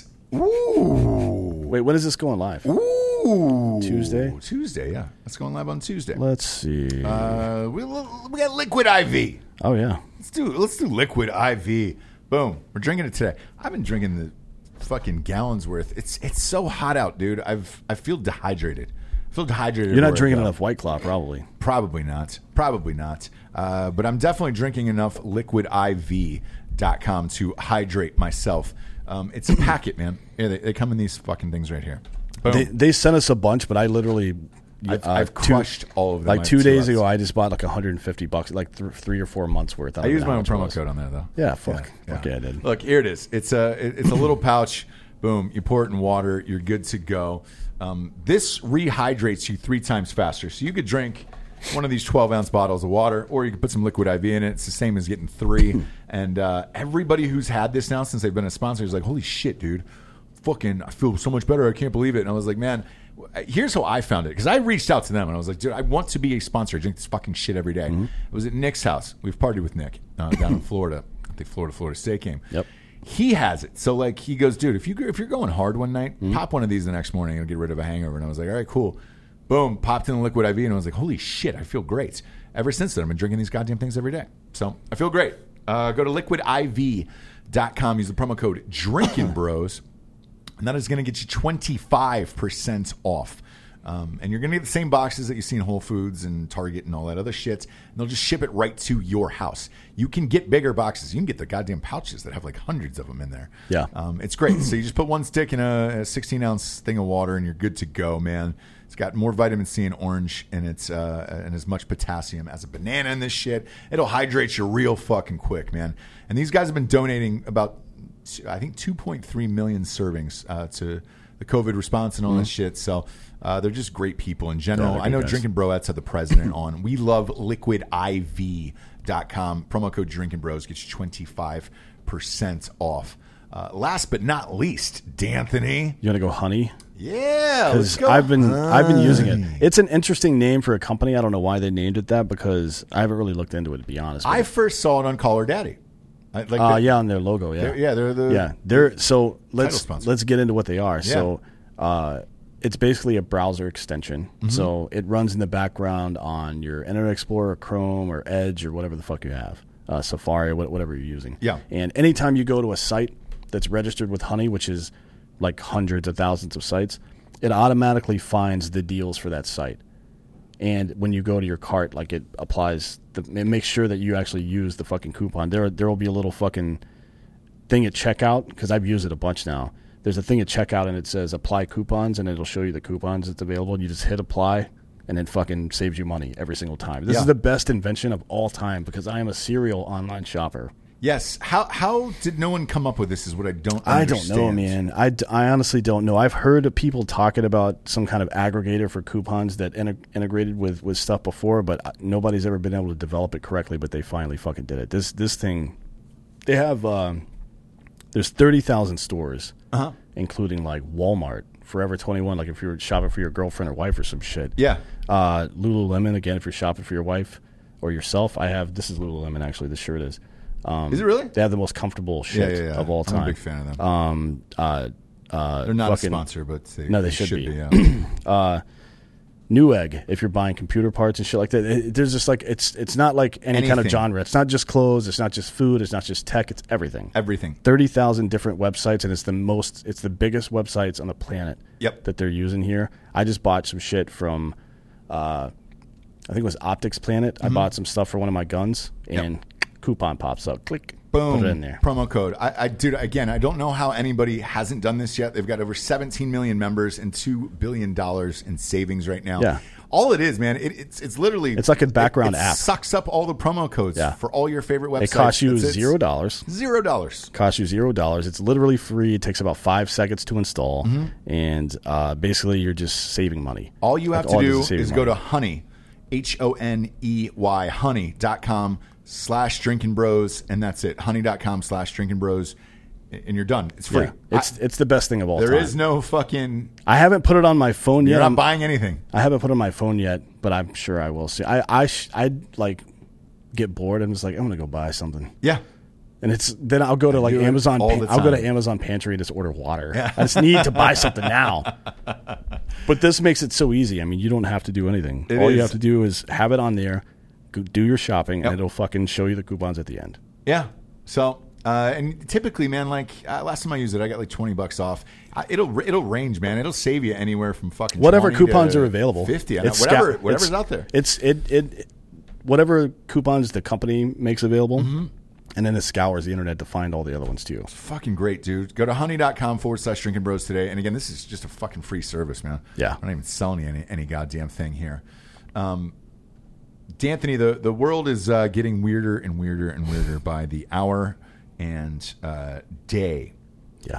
Ooh. Wait, when is this going live? Ooh. Tuesday? Tuesday, yeah. That's going live on Tuesday. Let's see. Uh, we, we got Liquid I V. oh yeah. Let's do let's do Liquid I V. Boom. We're drinking it today. I've been drinking the fucking gallons worth. It's it's so hot out, dude. I've I feel dehydrated. I feel dehydrated. You're not everywhere I drinking go. enough White Claw, probably. Probably not. Probably not. Uh, but I'm definitely drinking enough liquid I V dot com to hydrate myself. Um, it's a packet, man. Yeah, they, they come in these fucking things right here. Boom. They, they sent us a bunch, but I literally, I've, uh, I've two- crushed all of them. I Like have two days outs. ago, I just bought like one hundred fifty bucks, like th- three or four months worth. I don't used know my how own much it promo was. code on there, though. Yeah, fuck. Fuck yeah, I did. Look, here it is. It's a it- it's a little pouch. Boom. You pour it in water. You're good to go. Um, this rehydrates you three times faster. So you could drink one of these twelve ounce bottles of water, or you could put some liquid I V in it. It's the same as getting three. And uh, everybody who's had this now since they've been a sponsor is like, holy shit, dude. Fucking, I feel so much better. I can't believe it. And I was like, man, here's how I found it. Because I reached out to them and I was like, dude, I want to be a sponsor. I drink this fucking shit every day. Mm-hmm. It was at Nick's house. We've partied with Nick uh, down in Florida at the Florida Florida State game. Yep. He has it. So like he goes, dude, if you if you're going hard one night, Mm-hmm. pop one of these the next morning and get rid of a hangover. And I was like, all right, cool. Boom, popped in the liquid I V and I was like, holy shit, I feel great. Ever since then, I've been drinking these goddamn things every day. So I feel great. Uh, go to liquid I V dot com. Use the promo code Drinking Bros. And that is going to get you twenty-five percent off. Um, and you're going to get the same boxes that you see in Whole Foods and Target and all that other shit. And they'll just ship it right to your house. You can get bigger boxes. You can get the goddamn pouches that have like hundreds of them in there. Yeah. Um, it's great. So you just put one stick in a, a sixteen ounce thing of water and you're good to go, man. It's got more vitamin C in orange and it's uh, and as much potassium as a banana in this shit. It'll hydrate you real fucking quick, man. And these guys have been donating about, I think, two point three million servings uh, to the COVID response and all that shit. So uh, they're just great people in general. Yeah, they're I know good guys. Drinking Broettes had the president on. We love liquid I V dot com. Promo code Drinking Bros gets you twenty-five percent off. Uh, last but not least, D'Anthony. You want to go honey? Yeah, let's Because go. I've been I've been using it. Honey. It's an interesting name for a company. I don't know why they named it that because I haven't really looked into it, to be honest. I With first saw it on Call Her Daddy. I, like you. uh, the- yeah, on their logo. Yeah, they're- yeah, they're the yeah. They're so let's sponsor. let's get into what they are. So uh, it's basically a browser extension. Mm-hmm. So it runs in the background on your Internet Explorer, Chrome, or Edge, or whatever the fuck you have, uh, Safari, wha- whatever you're using. Yeah. And anytime you go to a site that's registered with Honey, which is like hundreds of thousands of sites, it automatically finds the deals for that site. And when you go to your cart, like it applies, the, it makes sure that you actually use the fucking coupon. There, there will be a little fucking thing at checkout because I've used it a bunch now. There's a thing at checkout and it says apply coupons, and it'll show you the coupons that's available. And you just hit apply, and it fucking saves you money every single time. This Yeah. is the best invention of all time because I am a serial online shopper. Yes. How how did no one come up with this? Is what I don't. I don't understand. know, man. I, d- I honestly don't know. I've heard of people talking about some kind of aggregator for coupons that in- integrated with, with stuff before, but I- nobody's ever been able to develop it correctly. But they finally fucking did it. This this thing, they have. Um, there's thirty thousand stores, Uh-huh. including like Walmart, Forever twenty-one. Like if you're shopping for your girlfriend or wife or some shit. Yeah. Uh, Lululemon again if you're shopping for your wife or yourself. I have this is Lululemon actually. This shirt is. Um, Is it really? They have the most comfortable shit Yeah, yeah, yeah. of all time. I'm a big fan of them. Um, uh, uh, They're not fucking, a sponsor, but they, No, they should be. yeah. uh, Newegg, if you're buying computer parts and shit like that, it, there's just like it's it's not like any kind of Anything. genre. It's not just clothes. It's not just food. It's not just tech. It's everything. Everything. Thirty thousand different websites, and it's the most. It's the biggest websites on the planet. Yep. That they're using here. I just bought some shit from, uh, I think it was Optics Planet. I bought some stuff for one of my guns, and coupon pops up. Click. Boom. Put it in there. Promo code. I, I dude, again, I don't know how anybody hasn't done this yet. They've got over seventeen million members and two billion dollars in savings right now. Yeah. All it is, man, it, it's it's literally It's like a background it, it app. Sucks up all the promo codes Yeah. for all your favorite websites. It costs you It's- it's zero dollars. Zero dollars. Costs you zero dollars. It's literally free. It takes about five seconds to install, Mm-hmm. and uh, basically you're just saving money. All you have Like, all to it do is saving is go money. to Honey, H O N E Y, honey.com slash drinking bros, and that's it. Honey.com slash drinking bros, and you're done. It's free. Yeah, it's it's the best thing of all There time. is no fucking. I haven't put it on my phone You're yet. not I'm- buying anything. I haven't put it on my phone yet, but I'm sure I will see. I I sh- I'd like get bored and just like I'm gonna go buy something, Yeah. and it's then I'll go to like do it Amazon. all Pan- the I'll go to time. Amazon Pantry and just order water. I just need to buy something now. But this makes it so easy. I mean, you don't have to do anything. It All is. you have to do is have it on there, go, do your shopping, Yep. and it'll fucking show you the coupons at the end. Yeah. So, uh, and typically, man, like uh, last time I used it, I got like twenty bucks off. I, it'll it'll range, man. It'll save you anywhere from fucking Whatever twenty coupons to are available, fifty. I It's know, whatever sca- whatever's it's- out there. It's it it whatever coupons the company makes available, Mm-hmm. and then it scours the internet to find all the other ones too. Fucking great, dude. Go to honey.com forward slash drinking bros today. And again, this is just a fucking free service, man. Yeah. I'm not even selling you any, any goddamn thing here. Um, D'Anthony, the, the world is uh, getting weirder and weirder and weirder by the hour and uh, day. Yeah.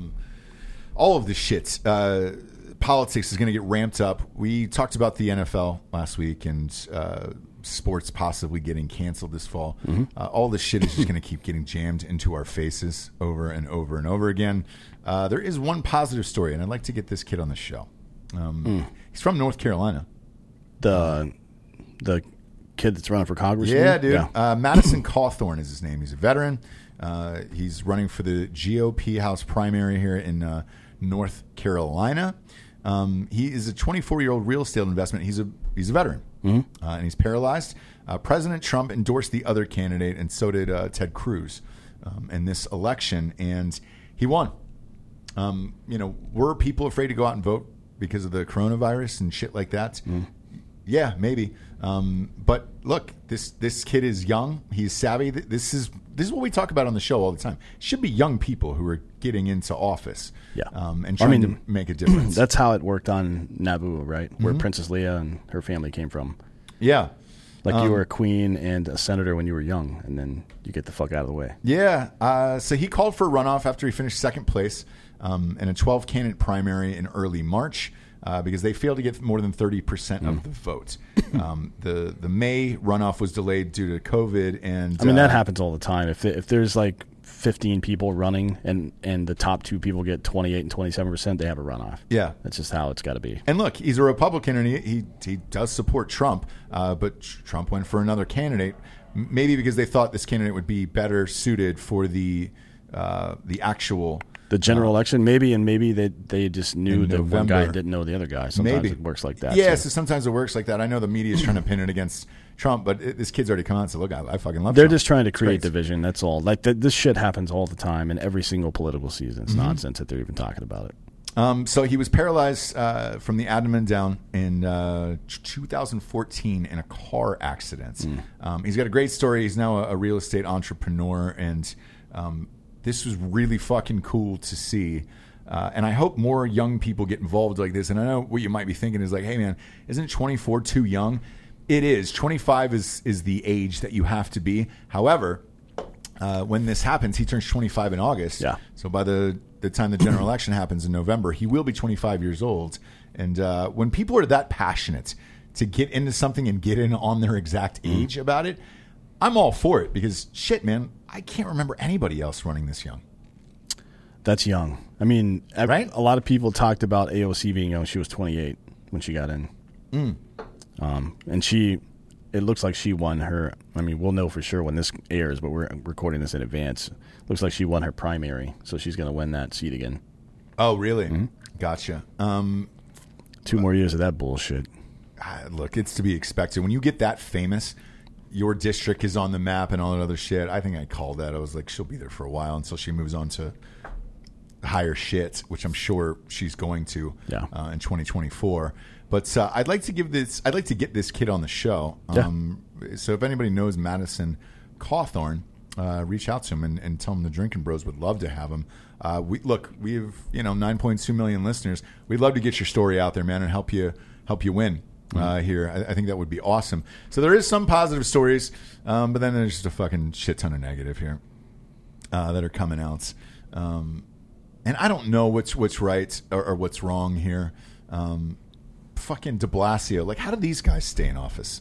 All of this shit. Uh, politics is going to get ramped up. We talked about the N F L last week and uh, sports possibly getting canceled this fall. Mm-hmm. Uh, all this shit is just going to keep getting jammed into our faces over and over and over again. Uh, there is one positive story, and I'd like to get this kid on the show. Um, Mm. He's from North Carolina. The the kid that's running for Congress. Yeah, you dude. mean? Uh, Madison Cawthorn is his name. He's a veteran. Uh, he's running for the G O P House primary here in uh, North Carolina. Um, he is a twenty-four-year-old real estate investment. He's a he's a veteran, Mm-hmm. uh, and he's paralyzed. Uh, President Trump endorsed the other candidate, and so did uh, Ted Cruz um, in this election, and he won. Um, you know, were people afraid to go out and vote because of the coronavirus and shit like that? Yeah, maybe. Um, but look, this this kid is young. He's savvy. This is this is what we talk about on the show all the time. It should be young people who are getting into office, Yeah. um, and I trying mean, to make a difference. That's how it worked on Naboo, right? Where Mm-hmm. Princess Leia and her family came from. yeah, Like Um, you were a queen and a senator when you were young, and then you get the fuck out of the way. yeah. Uh, so he called for a runoff after he finished second place um, in a twelve candidate primary in early March. Uh, because they failed to get more than thirty percent Mm. of the vote. Um, the the May runoff was delayed due to COVID, and I mean, that uh, happens all the time. If if there's like fifteen people running and, and the top two people get twenty-eight and twenty-seven percent, they have a runoff. Yeah. That's just how it's got to be. And look, he's a Republican, and he he, he does support Trump, uh, but Tr- Trump went for another candidate, m- maybe because they thought this candidate would be better suited for the uh, the actual. The general election, maybe, and maybe they they just knew In that one guy November. didn't know the other guy. Sometimes Maybe it works like that. Yeah, too. so sometimes it works like that. I know the media is trying to pin it against Trump, but it, this kid's already come out and said, "Look, I, I fucking love." They're Trump. just trying to It's create great. division. That's all. Like th- this shit happens all the time in every single political season. It's Mm-hmm. nonsense that they're even talking about it. Um, so he was paralyzed uh, from the abdomen down in uh, two thousand fourteen in a car accident. Hmm. Um, he's got a great story. He's now a, a real estate entrepreneur, and um, this was really fucking cool to see. Uh, and I hope more young people get involved like this. And I know what you might be thinking is like, hey, man, isn't twenty-four too young? It is. twenty-five is, is the age that you have to be. However, uh, when this happens, he turns twenty-five in August. Yeah. So by the, the time the general election happens in November, he will be twenty-five years old. And uh, when people are that passionate to get into something and get in on their exact age about it, I'm all for it because shit, man, I can't remember anybody else running this young. That's young. I mean, ev- Right? a lot of people talked about A O C being young. She was twenty-eight when she got in. Mm. Um, and she, it looks like she won her. I mean, we'll know for sure when this airs, but we're recording this in advance. Looks like she won her primary, so she's going to win that seat again. Oh, really? Gotcha. Um, Two more years of that bullshit. ah, look, it's to be expected. When you get that famous, your district is on the map and all that other shit. I think I called that. I was like, she'll be there for a while until she moves on to higher shit, which I'm sure she's going to Yeah. uh, in twenty twenty-four. But uh, I'd like to give this. I'd like to get this kid on the show. Yeah. Um, so if anybody knows Madison Cawthorn, uh, reach out to him and, and tell him the Drinking Bros would love to have him. Uh, we look, we have you know nine point two million listeners. We'd love to get your story out there, man, and help you help you win. uh, here. I, I think that would be awesome. So there is some positive stories, um, but then there's just a fucking shit ton of negative here uh, that are coming out. Um, and I don't know what's what's right or, or what's wrong here. Um, fucking de Blasio. Like, how do these guys stay in office?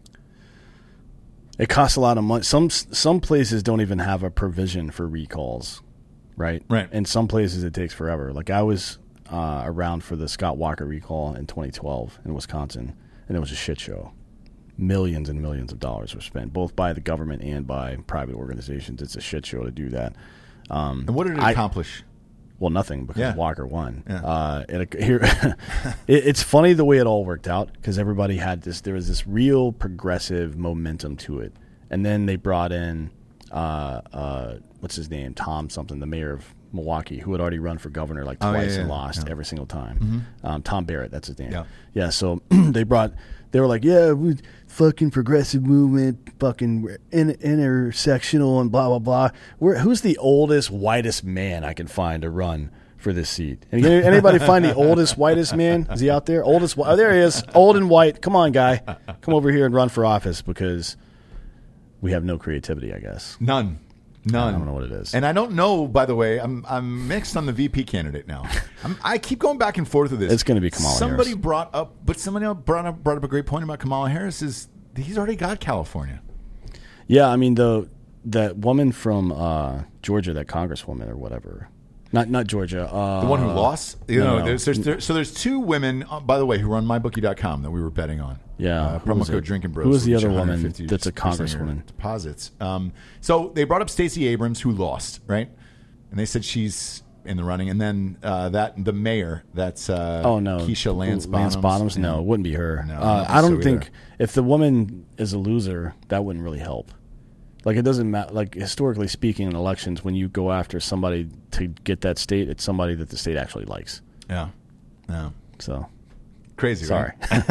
It costs a lot of money. Some some places don't even have a provision for recalls, right? Right. In some places, it takes forever. Like, I was uh, around for the Scott Walker recall in twenty twelve in Wisconsin, and it was a shit show. Millions and millions of dollars were spent, both by the government and by private organizations. It's a shit show to do that. Um, And what did it I, accomplish? Well, nothing, because Yeah. Walker won. Yeah. Uh, it, here, it, it's funny the way it all worked out, because everybody had this. There was this real progressive momentum to it, and then they brought in uh, uh, what's his name, Tom something, the mayor of Milwaukee, who had already run for governor like Oh, twice yeah, yeah, and lost yeah. every single time. Mm-hmm. Um, Tom Barrett, that's his name. Yeah. Yeah. So they brought. They were like, yeah, we fucking progressive movement, fucking in, intersectional and blah, blah, blah. We're, who's the oldest, whitest man I can find to run for this seat? And anybody find the oldest, whitest man? Is he out there? Oldest, oh, there he is, old and white. Come on, guy. Come over here and run for office, because we have no creativity, I guess. None. None. I don't know what it is. And I don't know, by the way, I'm I'm mixed on the V P candidate now. I'm, I keep going back and forth with this. It's gonna be Kamala Somebody Harris. brought up, but somebody else brought up, brought up a great point about Kamala Harris is he's already got California. Yeah, I mean, the that woman from uh, Georgia, that congresswoman or whatever. Not not Georgia. Uh, The one who lost? You no, know, no. There's, there's, there, so there's two women, uh, by the way, who run my bookie dot com that we were betting on. Yeah. Uh, Who was promo code it? Drinking Bros. Who was the will get other you woman one hundred fifty that's a percent of your congresswoman? Deposits. Um, so they brought up Stacey Abrams, who lost, right? And they said she's in the running. And then uh, that the mayor, that's uh, Oh no, Keisha Lance Bottoms. Lance Bottoms. No, Yeah. it wouldn't be her. No, I uh, don't I think don't so think either. if the woman is a loser, that wouldn't really help. Like, it doesn't matter. Like, historically speaking, in elections, when you go after somebody to get that state, it's somebody that the state actually likes. Yeah. Yeah. So, Crazy, sorry. right?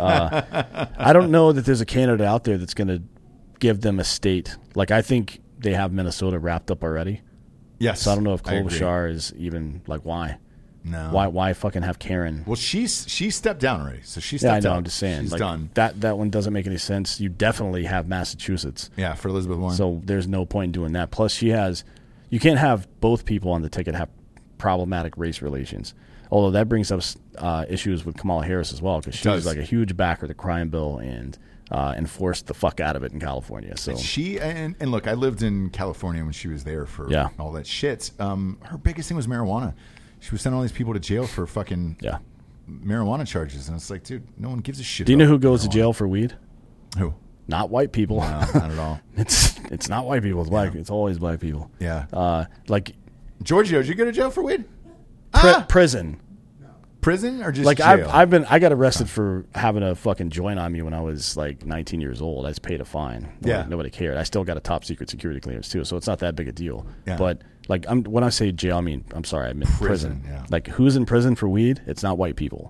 uh, I don't know that there's a candidate out there that's going to give them a state. Like, I think they have Minnesota wrapped up already. Yes. So I don't know if I agree. Klobuchar is even like why. No. Why? Why fucking have Karen? Well, she's she stepped down already. So she Yeah, stepped I know. down. I'm just saying. She's like, done. That that one doesn't make any sense. You definitely have Massachusetts. Yeah, for Elizabeth Warren. So there's no point in doing that. Plus, she has. You can't have both people on the ticket have problematic race relations. Although that brings up uh, issues with Kamala Harris as well, because she's does. like a huge backer of the crime bill and uh, enforced the fuck out of it in California. So She and, and look, I lived in California when she was there for Yeah. all that shit. Um, her biggest thing was marijuana. She was sending all these people to jail for fucking yeah. marijuana charges, and it's like, dude, no one gives a shit. Do you know about who goes to marijuana. jail for weed? Who? Not white people. No, not at all. it's it's not white people. It's black. It's always black people. Yeah. Uh, like Giorgio, did you go to jail for weed? pri- Ah! prison. Prison or just Like jail? I've I've been I got arrested for having a fucking joint on me when I was like nineteen years old. I just paid a fine. Nobody, Yeah. nobody cared. I still got a top secret security clearance too, so it's not that big a deal. Yeah. But like I'm when I say jail, I mean I'm sorry, I meant prison. Prison, yeah. Like who's in prison for weed? It's not white people.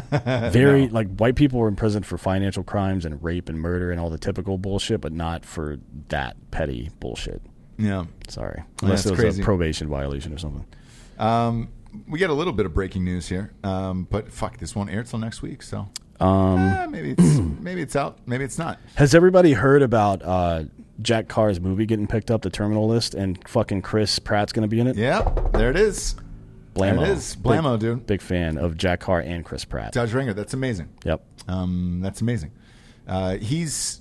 Very like white people are in prison for financial crimes and rape and murder and all the typical bullshit, but not for that petty bullshit. yeah. Sorry, Yeah, unless that's it was crazy. a probation violation or something. Um, we get a little bit of breaking news here, um, but fuck, this won't air till next week, so Um, eh, maybe it's maybe it's out, maybe it's not. Has everybody heard about uh, Jack Carr's movie getting picked up, The Terminal List, and fucking Chris Pratt's going to be in it? Yeah, there it is. Blammo. There it is. Blammo, big, dude. Big fan of Jack Carr and Chris Pratt. Dodge Ringer, that's amazing. Yep. Um, that's amazing. Uh, he's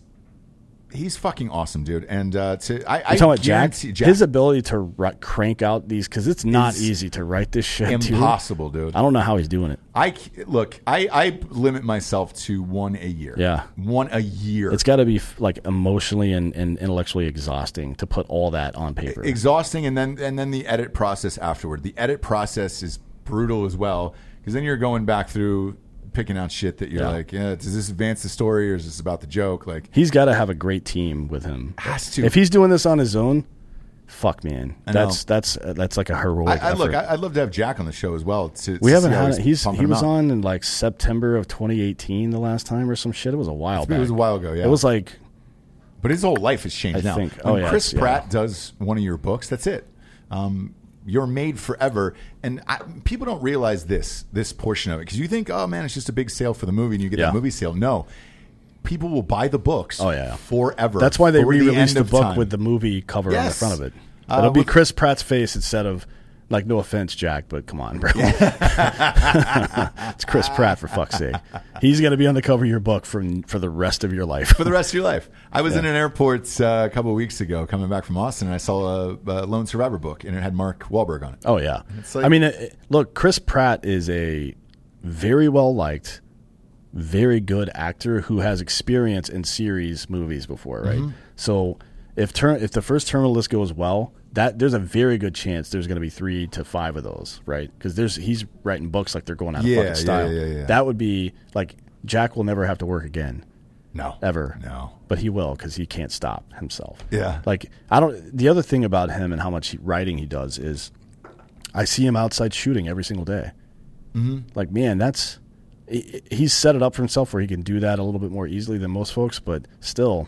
he's fucking awesome, dude. And uh, to I, I You talking about Jack? guarantee- Jack His ability to ri- crank out these, because it's not Is easy to write this shit. dude. impossible, dude. I don't know how he's doing it. I c- look. I, I limit myself to one a year. Yeah. one a year. It's got to be f- like emotionally and, and intellectually exhausting to put all that on paper. exhausting, and then and then the edit process afterward. The edit process is brutal as well, because then you're going back through picking out shit that you're Yeah. like, yeah, does this advance the story or is this about the joke? Like, He's got to have a great team with him. Has to. If he's doing this on his own, fuck, man. I know. That's that's uh, that's like a heroic I, I effort. look, I, I'd love to have Jack on the show as well. To, We to haven't see how had. He's pumping he him was out. on in like September of twenty eighteen the last time or some shit. It was a while It back. was a while ago, yeah. It was like But his whole life has changed I now. think- When oh, yeah, Chris it's- yeah. Pratt does one of your books, that's it. Um, you're made forever. And I, people don't realize this this portion of it because you think, oh man, it's just a big sale for the movie and you get Yeah. that movie sale. No, people will buy the books. Oh, yeah. forever. That's why they for the re-released end the, of book time. with the movie cover on the Yes. front of it. Uh, It'll be with- Chris Pratt's face instead of, like, no offense, Jack, but come on, bro. It's Chris Pratt, for fuck's sake. He's going to be on the cover of your book for for the rest of your life. for the rest of your life. I was Yeah. in an airport uh, a couple of weeks ago coming back from Austin, and I saw a, a Lone Survivor book, and it had Mark Wahlberg on it. Oh, yeah. It's like- I mean, it, look, Chris Pratt is a very well-liked, very good actor who has experience in series movies before, right? Mm-hmm. So if ter- if the first Terminal List goes well, that there's a very good chance there's going to be three to five of those, right? Because there's he's writing books like they're going out of Yeah, fucking yeah, style. yeah, yeah. That would be like Jack will never have to work again. No. Ever. No. But he will because he can't stop himself. Yeah. Like, I don't, the other thing about him and how much he, writing he does is I see him outside shooting every single day. Mm-hmm. Like, man, that's, he, he's set it up for himself where he can do that a little bit more easily than most folks, but still,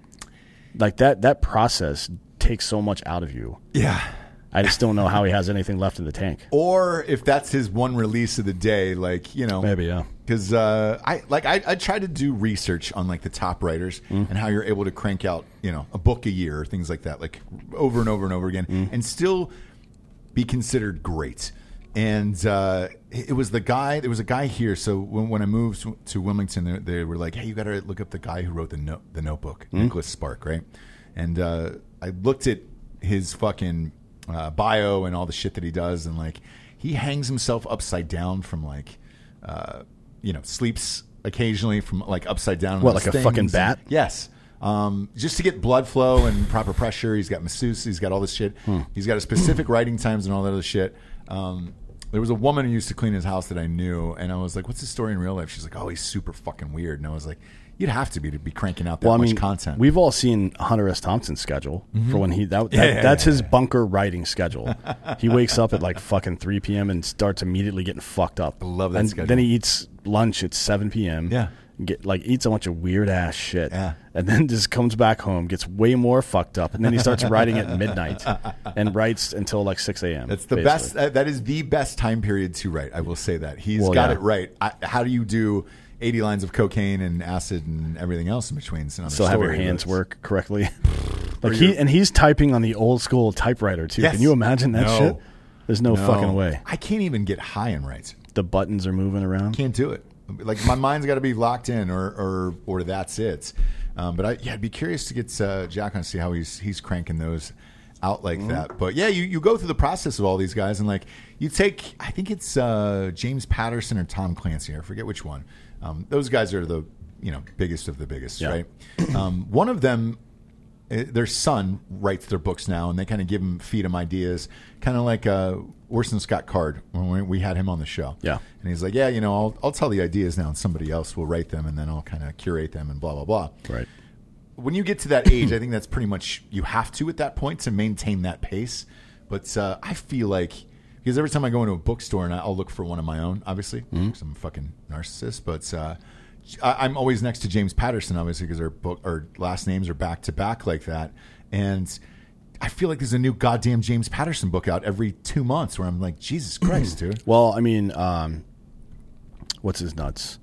like, that, that process takes so much out of you. Yeah. I just don't know how he has anything left in the tank. Or if that's his one release of the day, like, you know. Maybe, yeah. Because uh, I like I, I try to do research on like the top writers Mm. and how you're able to crank out, you know, a book a year or things like that, like over and over and over again, Mm. and still be considered great. And uh, it was the guy. There was a guy here. So when, when I moved to Wilmington, they, they were like, "Hey, you got to look up the guy who wrote the note, the Notebook, Mm. Nicholas Spark, right?" And uh, I looked at his fucking uh, bio and all the shit that he does, and like he hangs himself upside down from like, uh, you know, sleeps occasionally from like upside down. on What, those like a fucking things. bat? Yes. Um, just to get blood flow and proper pressure. He's got masseuse. He's got all this shit. Hmm. He's got a specific writing times and all that other shit. Um, there was a woman who used to clean his house that I knew, and I was like, "What's his story in real life?" She's like, "Oh, he's super fucking weird." And I was like, "You'd have to be to be cranking out that Well, I much mean, content." we've all seen Hunter S. Thompson's schedule for when he that, that Yeah. that's his bunker writing schedule. He wakes up at like fucking three p.m. and starts immediately getting fucked up. I love that and schedule. Then he eats lunch at seven p.m. Yeah. Get like eats a bunch of weird ass shit. Yeah. And then just comes back home, gets way more fucked up, and then he starts writing at midnight and writes until like six a.m. That's the basically. best. Uh, that is the best time period to write. I will say that he's Well, got yeah. it right. I, how do you do eighty lines of cocaine and acid and everything else in between? So Still have your hands work correctly. like Or he your- and he's typing on the old school typewriter too. Yes. Can you imagine that No. shit? There's no, No. fucking way. I can't even get high and write. The buttons are moving around. Can't do it. Like my mind's got to be locked in, or or or that's it. Um, but I, yeah, I'd be curious to get uh, Jack on to see how he's he's cranking those out like Mm-hmm. that. But yeah, you, you go through the process of all these guys, and like you take, I think it's uh, James Patterson or Tom Clancy. I forget which one. Um, those guys are the you know biggest of the biggest, Yeah. right? Um, one of them. uh, Their son writes their books now, and they kind of give him, feed him ideas, kind of like uh, Orson Scott Card when we, we had him on the show. Yeah. And he's like, yeah, you know, I'll, I'll tell the ideas now, and somebody else will write them, and then I'll kind of curate them, and blah blah blah. Right. When you get to that age, I think that's pretty much you have to at that point to maintain that pace. But uh, I feel like because every time I go into a bookstore and I'll look for one of my own, obviously, because I'm a fucking narcissist, but. Uh, I- I'm always next to James Patterson, obviously, because our book, our last names are back to back like that, and I feel like there's a new goddamn James Patterson book out every two months. Where I'm like, Jesus Christ, dude. Well, I mean, um, what's his nuts?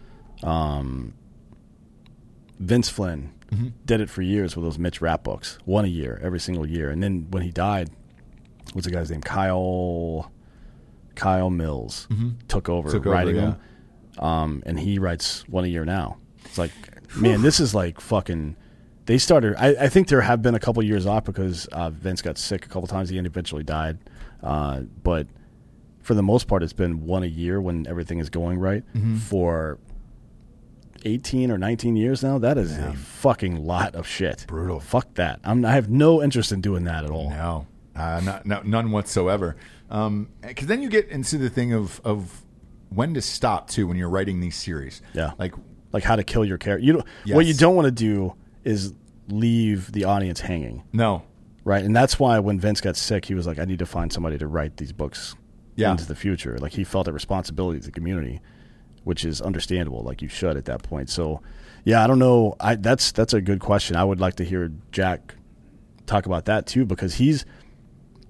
Um, Vince Flynn Mm-hmm. did it for years with those Mitch Rapp books, one a year, every single year. And then when he died, what's the guy's name? Kyle Kyle Mills took over Mm-hmm. Took over, writing yeah. them. Um, and he writes one a year now. It's like, man, this is like fucking. They started. I, I think there have been a couple years off because uh, Vince got sick a couple times. He eventually died. Uh, but for the most part, it's been one a year when everything is going right Mm-hmm. for eighteen or nineteen years now. That is a fucking lot of shit. Brutal. Fuck that. I'm, I have no interest in doing that at all. No, uh, not, no, none whatsoever. Because then you get into the thing of of when to stop too when you're writing these series. Yeah. like Like how to kill your character. You don't, What you Yes. don't want to do is leave the audience hanging. no, Right, and that's why when Vince got sick, he was like, "I need to find somebody to write these books Yeah. into the future." Like he felt a responsibility to the community, which is understandable. Like you should at that point. So, yeah, I don't know. I that's that's a good question. I would like to hear Jack talk about that too because he's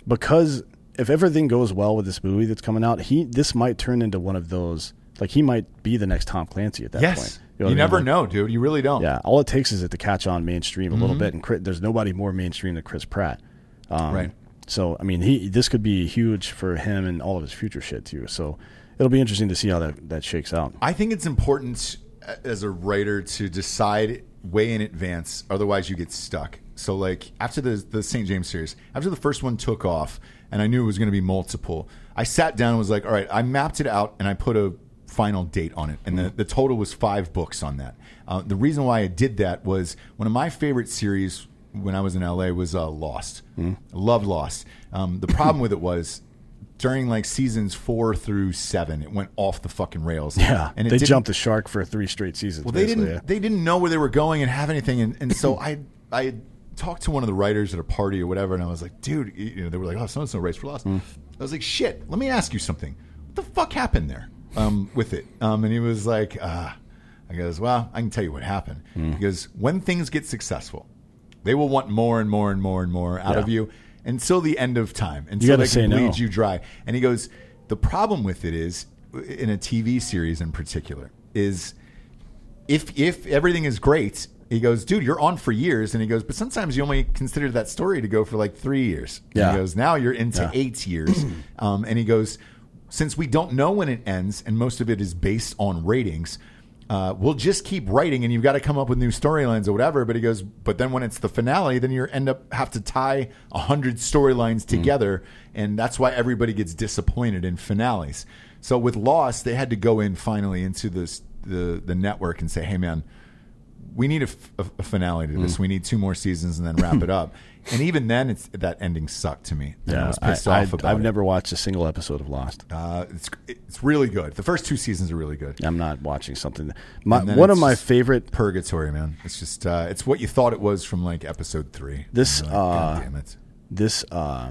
because if everything goes well with this movie that's coming out, he this might turn into one of those. Like, he might be the next Tom Clancy at that yes. point. You, know you never I mean? know, dude. You really don't. Yeah. All it takes is it to catch on mainstream a mm-hmm. little bit, and Chris, there's nobody more mainstream than Chris Pratt. Um, right. So, I mean, he this could be huge for him and all of his future shit, too. So, it'll be interesting to see how that, that shakes out. I think it's important as a writer to decide way in advance, otherwise you get stuck. So, like, after the, the Saint James series, after the first one took off, and I knew it was going to be multiple, I sat down and was like, all right, I mapped it out, and I put a final date on it, and the, the total was five books on that. Uh, the reason why I did that was one of my favorite series when I was in L A was uh, Lost. Mm. I loved Lost. Um, the problem with it was during like seasons four through seven, it went off the fucking rails. Yeah, and it they jumped the shark for three straight seasons. Well, they didn't. Yeah. They didn't know where they were going and have anything, and, and so I I talked to one of the writers at a party or whatever, and I was like, dude, you know, they were like, oh, so-and-so race for Lost. Mm. I was like, shit, let me ask you something. What the fuck happened there? Um, with it, um, and he was like, uh, I goes, well, I can tell you what happened. Mm. He goes, when things get successful, they will want more and more and more and more out yeah. of you until the end of time, until they can bleed no. you dry. And he goes, the problem with it is, in a T V series in particular, is if if everything is great, he goes, dude, you're on for years, and he goes, but sometimes you only consider that story to go for like three years. Yeah. And he goes, now you're into yeah. eight years, um, and he goes, since we don't know when it ends, and most of it is based on ratings, uh, we'll just keep writing, and you've got to come up with new storylines or whatever. But he goes, but then when it's the finale, then you end up have to tie a hundred storylines together, mm. and that's why everybody gets disappointed in finales. So with Lost, they had to go in finally into this the the network and say, hey man, we need a, a, a finale to this. Mm. We need two more seasons and then wrap it up. And even then, it's that ending sucked to me. And yeah, I was pissed I, off I, about I've it. never watched a single episode of Lost. Uh, it's it's really good. The first two seasons are really good. I'm not watching something. My, one of my favorite purgatory, man. It's just uh, it's what you thought it was from like episode three. This like, uh, God damn it. This uh,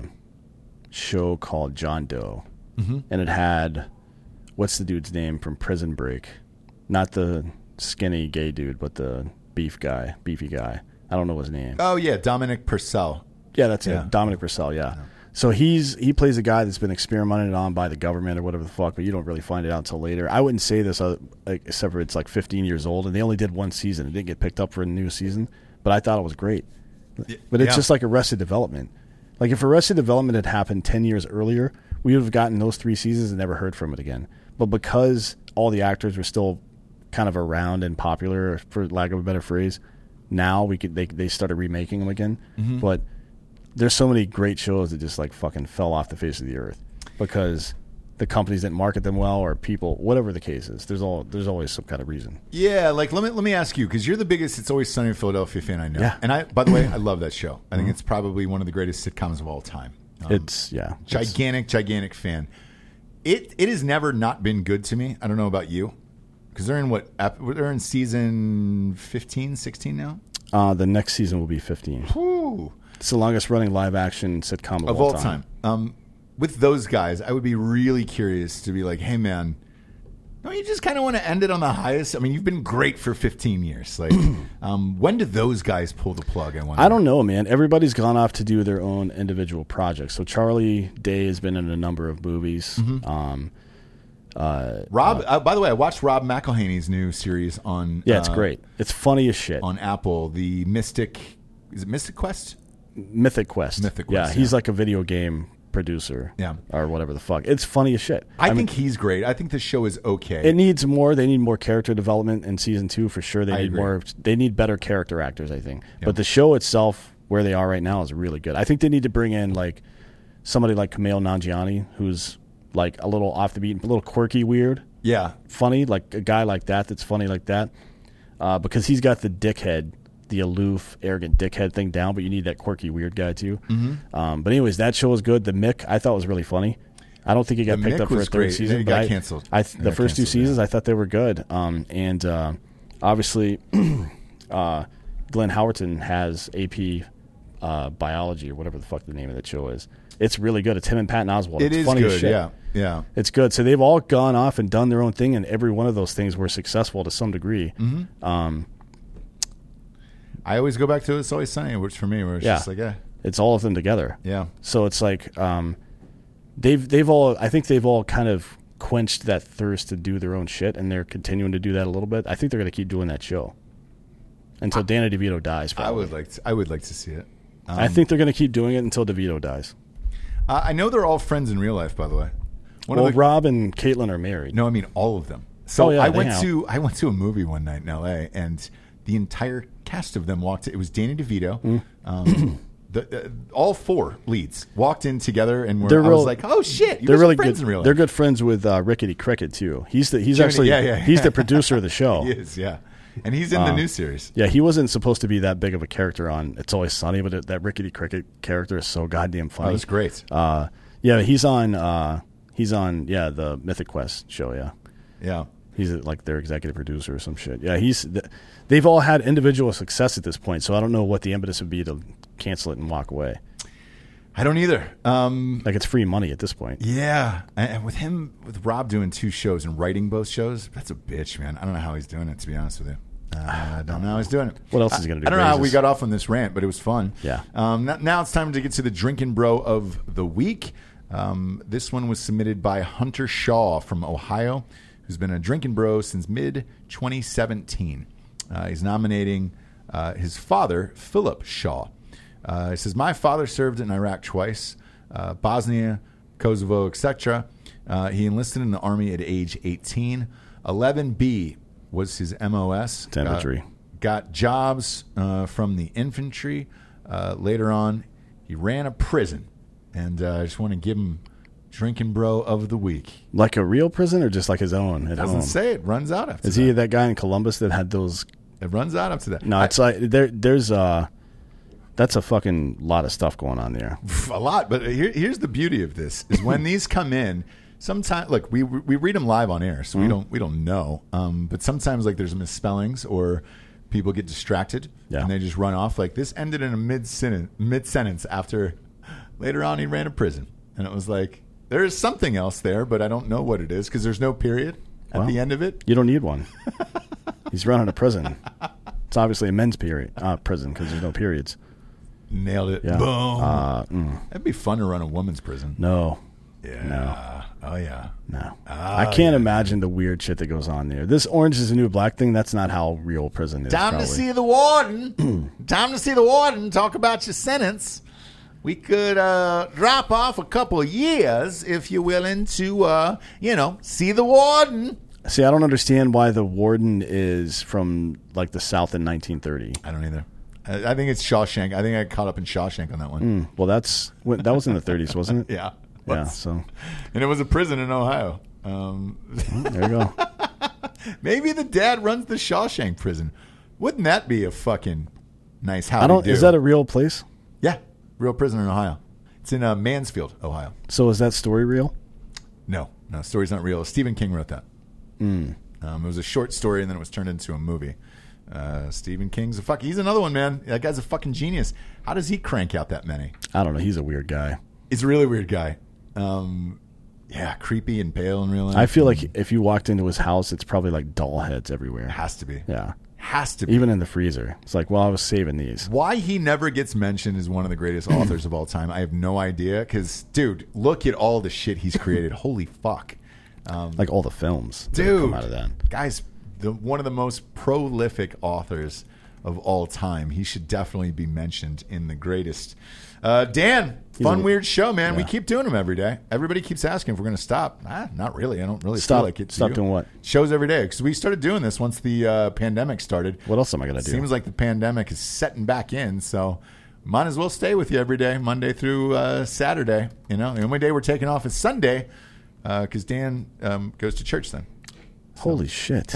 show called John Doe, mm-hmm. and it had what's the dude's name from Prison Break? Not the skinny gay dude, but the beef guy, beefy guy. I don't know his name. Oh yeah, Dominic Purcell. Yeah, that's yeah. it. Dominic Purcell, yeah. yeah. So he's he plays a guy that's been experimented on by the government or whatever the fuck, but you don't really find it out until later. I wouldn't say this, uh, except for it's like fifteen years old, and they only did one season. It didn't get picked up for a new season, but I thought it was great. But it's yeah. just like Arrested Development. Like if Arrested Development had happened ten years earlier, we would have gotten those three seasons and never heard from it again. But because all the actors were still kind of around and popular, for lack of a better phrase, now we could they they started remaking them again. Mm-hmm. But there's so many great shows that just like fucking fell off the face of the earth because the companies didn't market them well, or people, whatever the case is. There's all there's always some kind of reason. Yeah, like let me let me ask you, because you're the biggest It's Always Sunny in Philadelphia fan I know. Yeah. And I, by the way, I love that show. I think mm-hmm. it's probably one of the greatest sitcoms of all time. Um, it's yeah, gigantic, it's, gigantic fan. It it has never not been good to me. I don't know about you, because they're in what they're in season fifteen, sixteen now. Uh, the next season will be fifteen. Whew. It's the longest running live action sitcom of, of all time. time. Um, with those guys, I would be really curious to be like, hey man, don't you just kind of want to end it on the highest? I mean, you've been great for fifteen years. Like, um, when did those guys pull the plug? I wonder. I don't know, man. Everybody's gone off to do their own individual projects. So Charlie Day has been in a number of movies. Mm-hmm. Um, uh, Rob, uh, uh, by the way, I watched Rob McElhenney's new series on. Yeah, it's uh, great. It's funny as shit on Apple. The Mystic, is it Mystic Quest? Mythic Quest. Mythic yeah, Quest. he's yeah. like a video game producer. Yeah, or whatever the fuck. It's funny as shit. I, I think mean, he's great. I think the show is okay. It needs more. They need more character development in season two for sure. They I need agree. more. They need better character actors, I think. Yeah. But the show itself, where they are right now, is really good. I think they need to bring in like somebody like Kumail Nanjiani, who's like a little off the beat, a little quirky, weird. Yeah, funny, like a guy like that that's funny like that, uh, because he's got the dickhead, the aloof, arrogant dickhead thing down, but you need that quirky, weird guy too. Mm-hmm. Um, but anyways, that show was good. The Mick I thought was really funny. I don't think it got the picked Mick up for a third great. season. It but got I, canceled. I th- It the got first two canceled, seasons, yeah. I thought they were good. Um, and uh, obviously, uh, Glenn Howerton has A P uh, biology or whatever the fuck the name of that show is. It's really good. It's him and Patton Oswalt. It it's is funny good. as shit. Yeah, yeah. It's good. So they've all gone off and done their own thing, and every one of those things were successful to some degree. Mm-hmm. Um, I always go back to It's Always Sunny, which for me, where it's yeah. just like, eh. It's all of them together. Yeah. So it's like um, they've they've all I think they've all kind of quenched that thirst to do their own shit, and they're continuing to do that a little bit. I think they're going to keep doing that show until I, Danny DeVito dies. Probably. I would like to, I would like to see it. Um, I think they're going to keep doing it until DeVito dies. Uh, I know they're all friends in real life, by the way. One well, of the, Rob and Caitlin are married. No, I mean all of them. So oh, yeah, I they went have. to I went to a movie one night in L A, and the entire cast of them walked. It was Danny DeVito. Mm. Um, the, uh, all four leads walked in together, and were, they're I real, was like, "Oh shit, you they're guys really are friends good. in real life." They're good friends with uh, Rickety Cricket too. He's the he's Jimmy, actually yeah, yeah, he's yeah. the producer of the show. He is, yeah, and he's in Uh, the new series. Yeah, he wasn't supposed to be that big of a character on It's Always Sunny, but it, that Rickety Cricket character is so goddamn funny. Oh, that's great. Uh, yeah, he's on. Uh, he's on. Yeah, the Mythic Quest show. Yeah, Yeah. he's like their executive producer or some shit. Yeah, he's. They've all had individual success at this point, so I don't know what the impetus would be to cancel it and walk away. I don't either. Um, Like it's free money at this point. yeah, and with him, with Rob doing two shows and writing both shows, that's a bitch, man. I don't know how he's doing it, to be honest with you. Uh, I don't know how he's doing it. What else is he gonna do? I don't know how we Raises? got off on this rant, but it was fun. Yeah. Um, now, now it's time to get to the Drinking Bro of the week. Um, this one was submitted by Hunter Shaw from Ohio, who's been a Drinking Bro since mid twenty seventeen. Uh, he's nominating uh, his father, Philip Shaw. Uh, he says, "My father served in Iraq twice, uh, Bosnia, Kosovo, et cetera. Uh, he enlisted in the Army at age eighteen. eleven B was his M O S. It's infantry. Uh, got jobs uh, from the infantry. Uh, later on, he ran a prison. And uh, I just want to give him Drinking Bro of the week. Like a real prison or just like his own at Doesn't home? say it. Runs out after Is that. he that guy in Columbus that had those? It runs out after that. No, it's like there. There's uh that's a fucking lot of stuff going on there. A lot, but here, here's the beauty of this: is when these come in. Sometimes, look, we we read them live on air, so mm-hmm. we don't we don't know. Um, but sometimes, like, there's misspellings or people get distracted yeah. and they just run off. Like this ended in a mid sentence, mid sentence after later on he ran a prison, and it was like there is something else there, but I don't know what it is because there's no period at well, the end of it. You don't need one. He's running a prison. It's obviously a men's period uh, prison because there's no periods. Nailed it. Yeah. Boom. Uh, mm. That'd be fun to run a woman's prison. No. Yeah. No. Oh yeah. No. Ah, I can't yeah. imagine the weird shit that goes on there. This Orange is the New Black thing, that's not how real prison is. Time probably. to see the warden. Time to see the warden. Talk about your sentence. We could uh, drop off a couple of years if you're willing to, uh, you know, see the warden. See, I don't understand why the warden is from like the South in nineteen thirty. I don't either. I, I think it's Shawshank. I think I got caught up in Shawshank on that one. Mm, well, that's that was in the thirties, wasn't it? Yeah. Yeah. So, and it was a prison in Ohio. Um, well, there you go. Maybe the dad runs the Shawshank prison. Wouldn't that be a fucking nice house? I don't. Is that a real place? Yeah, real prison in Ohio. It's in uh, Mansfield, Ohio. So is that story real? No, no, story's not real. Stephen King wrote that. Mm. Um, it was a short story, and then it was turned into a movie. Uh, Stephen King's a fuck. He's another one, man. That guy's a fucking genius. How does he crank out that many? I don't know. He's a weird guy. He's a really weird guy. Um, yeah, creepy and pale in real life. I feel like if you walked into his house, it's probably like doll heads everywhere. It has to be. Yeah. Has to be. Even in the freezer. It's like, well, I was saving these. Why he never gets mentioned as one of the greatest authors of all time, I have no idea. Because, dude, look at all the shit he's created. Holy fuck. Um, like all the films that dude, come out of that. Guy's the, one of the most prolific authors of all time. He should definitely be mentioned in the greatest. Uh, Dan, He's fun, a, weird show, man. Yeah. We keep doing them every day. Everybody keeps asking if we're going to stop. Ah, not really. I don't really Stop, feel like it. stop you. doing what? Shows every day. Because we started doing this once the uh, pandemic started. What else am I going to do? Seems like the pandemic is setting back in, so might as well stay with you every day, Monday through uh, Saturday. You know, the only day we're taking off is Sunday because uh, Dan um, goes to church then. So. Holy shit.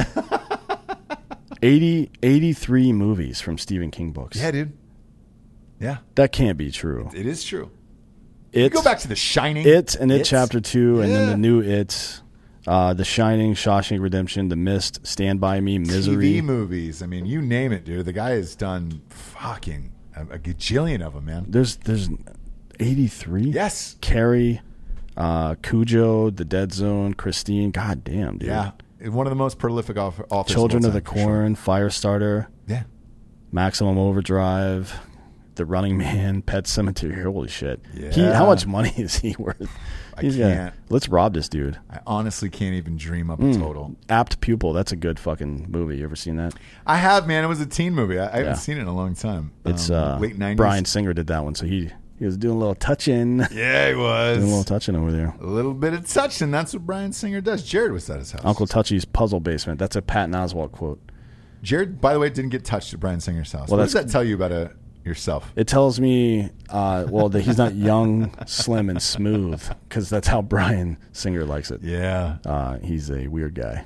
eighty, eighty-three movies from Stephen King books. Yeah, dude. Yeah. That can't be true. It is true. It's, you go back to The Shining. It and It It's, Chapter two, and yeah. then the new It, uh, The Shining, Shawshank Redemption, The Mist, Stand By Me, Misery. T V movies. I mean, you name it, dude. The guy has done fucking a, a gajillion of them, man. There's there's eighty-three? Yes. Carrie, uh, Cujo, The Dead Zone, Christine. God damn, dude. Yeah. One of the most prolific authors. Children of, of all the time, for Corn, Firestarter, sure. Yeah. Maximum Overdrive. The Running Man, Pet Sematary. Holy shit! Yeah. He, how much money is he worth? I He's can't. Got, let's rob this dude. I honestly can't even dream up a Mm. total. Apt Pupil. That's a good fucking movie. You ever seen that? I have, man. It was a teen movie. I, I haven't Yeah. seen it in a long time. It's Um, uh, late nineties. Bryan Singer did that one, so he he was doing a little touching, doing Yeah, he a little was. touching over there. A little bit of touching. That's what Bryan Singer does. Jared was at his house. Uncle Touchy's Puzzle Basement. That's a Patton Oswalt quote. Jared, by the way, didn't get touched at Bryan Singer's house. Well, what does that's- that tell you about uh yourself? It tells me, uh, well, that he's not young, slim, and smooth, because that's how Bryan Singer likes it. Yeah. Uh, he's a weird guy.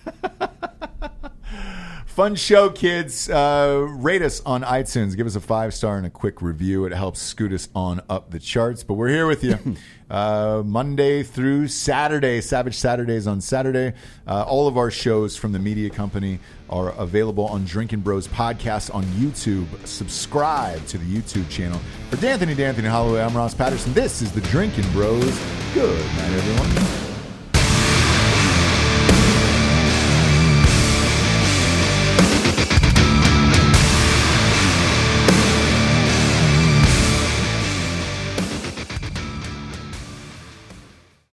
Fun show, kids. Uh, rate us on iTunes. Give us a five star and a quick review. It helps scoot us on up the charts. But we're here with you uh, Monday through Saturday. Savage Saturdays on Saturday. Uh, all of our shows from the media company are available on Drinking Bros Podcast on YouTube. Subscribe to the YouTube channel. For D'Anthony, D'Anthony Holloway, I'm Ross Patterson. This is the Drinking Bros. Good night, everyone.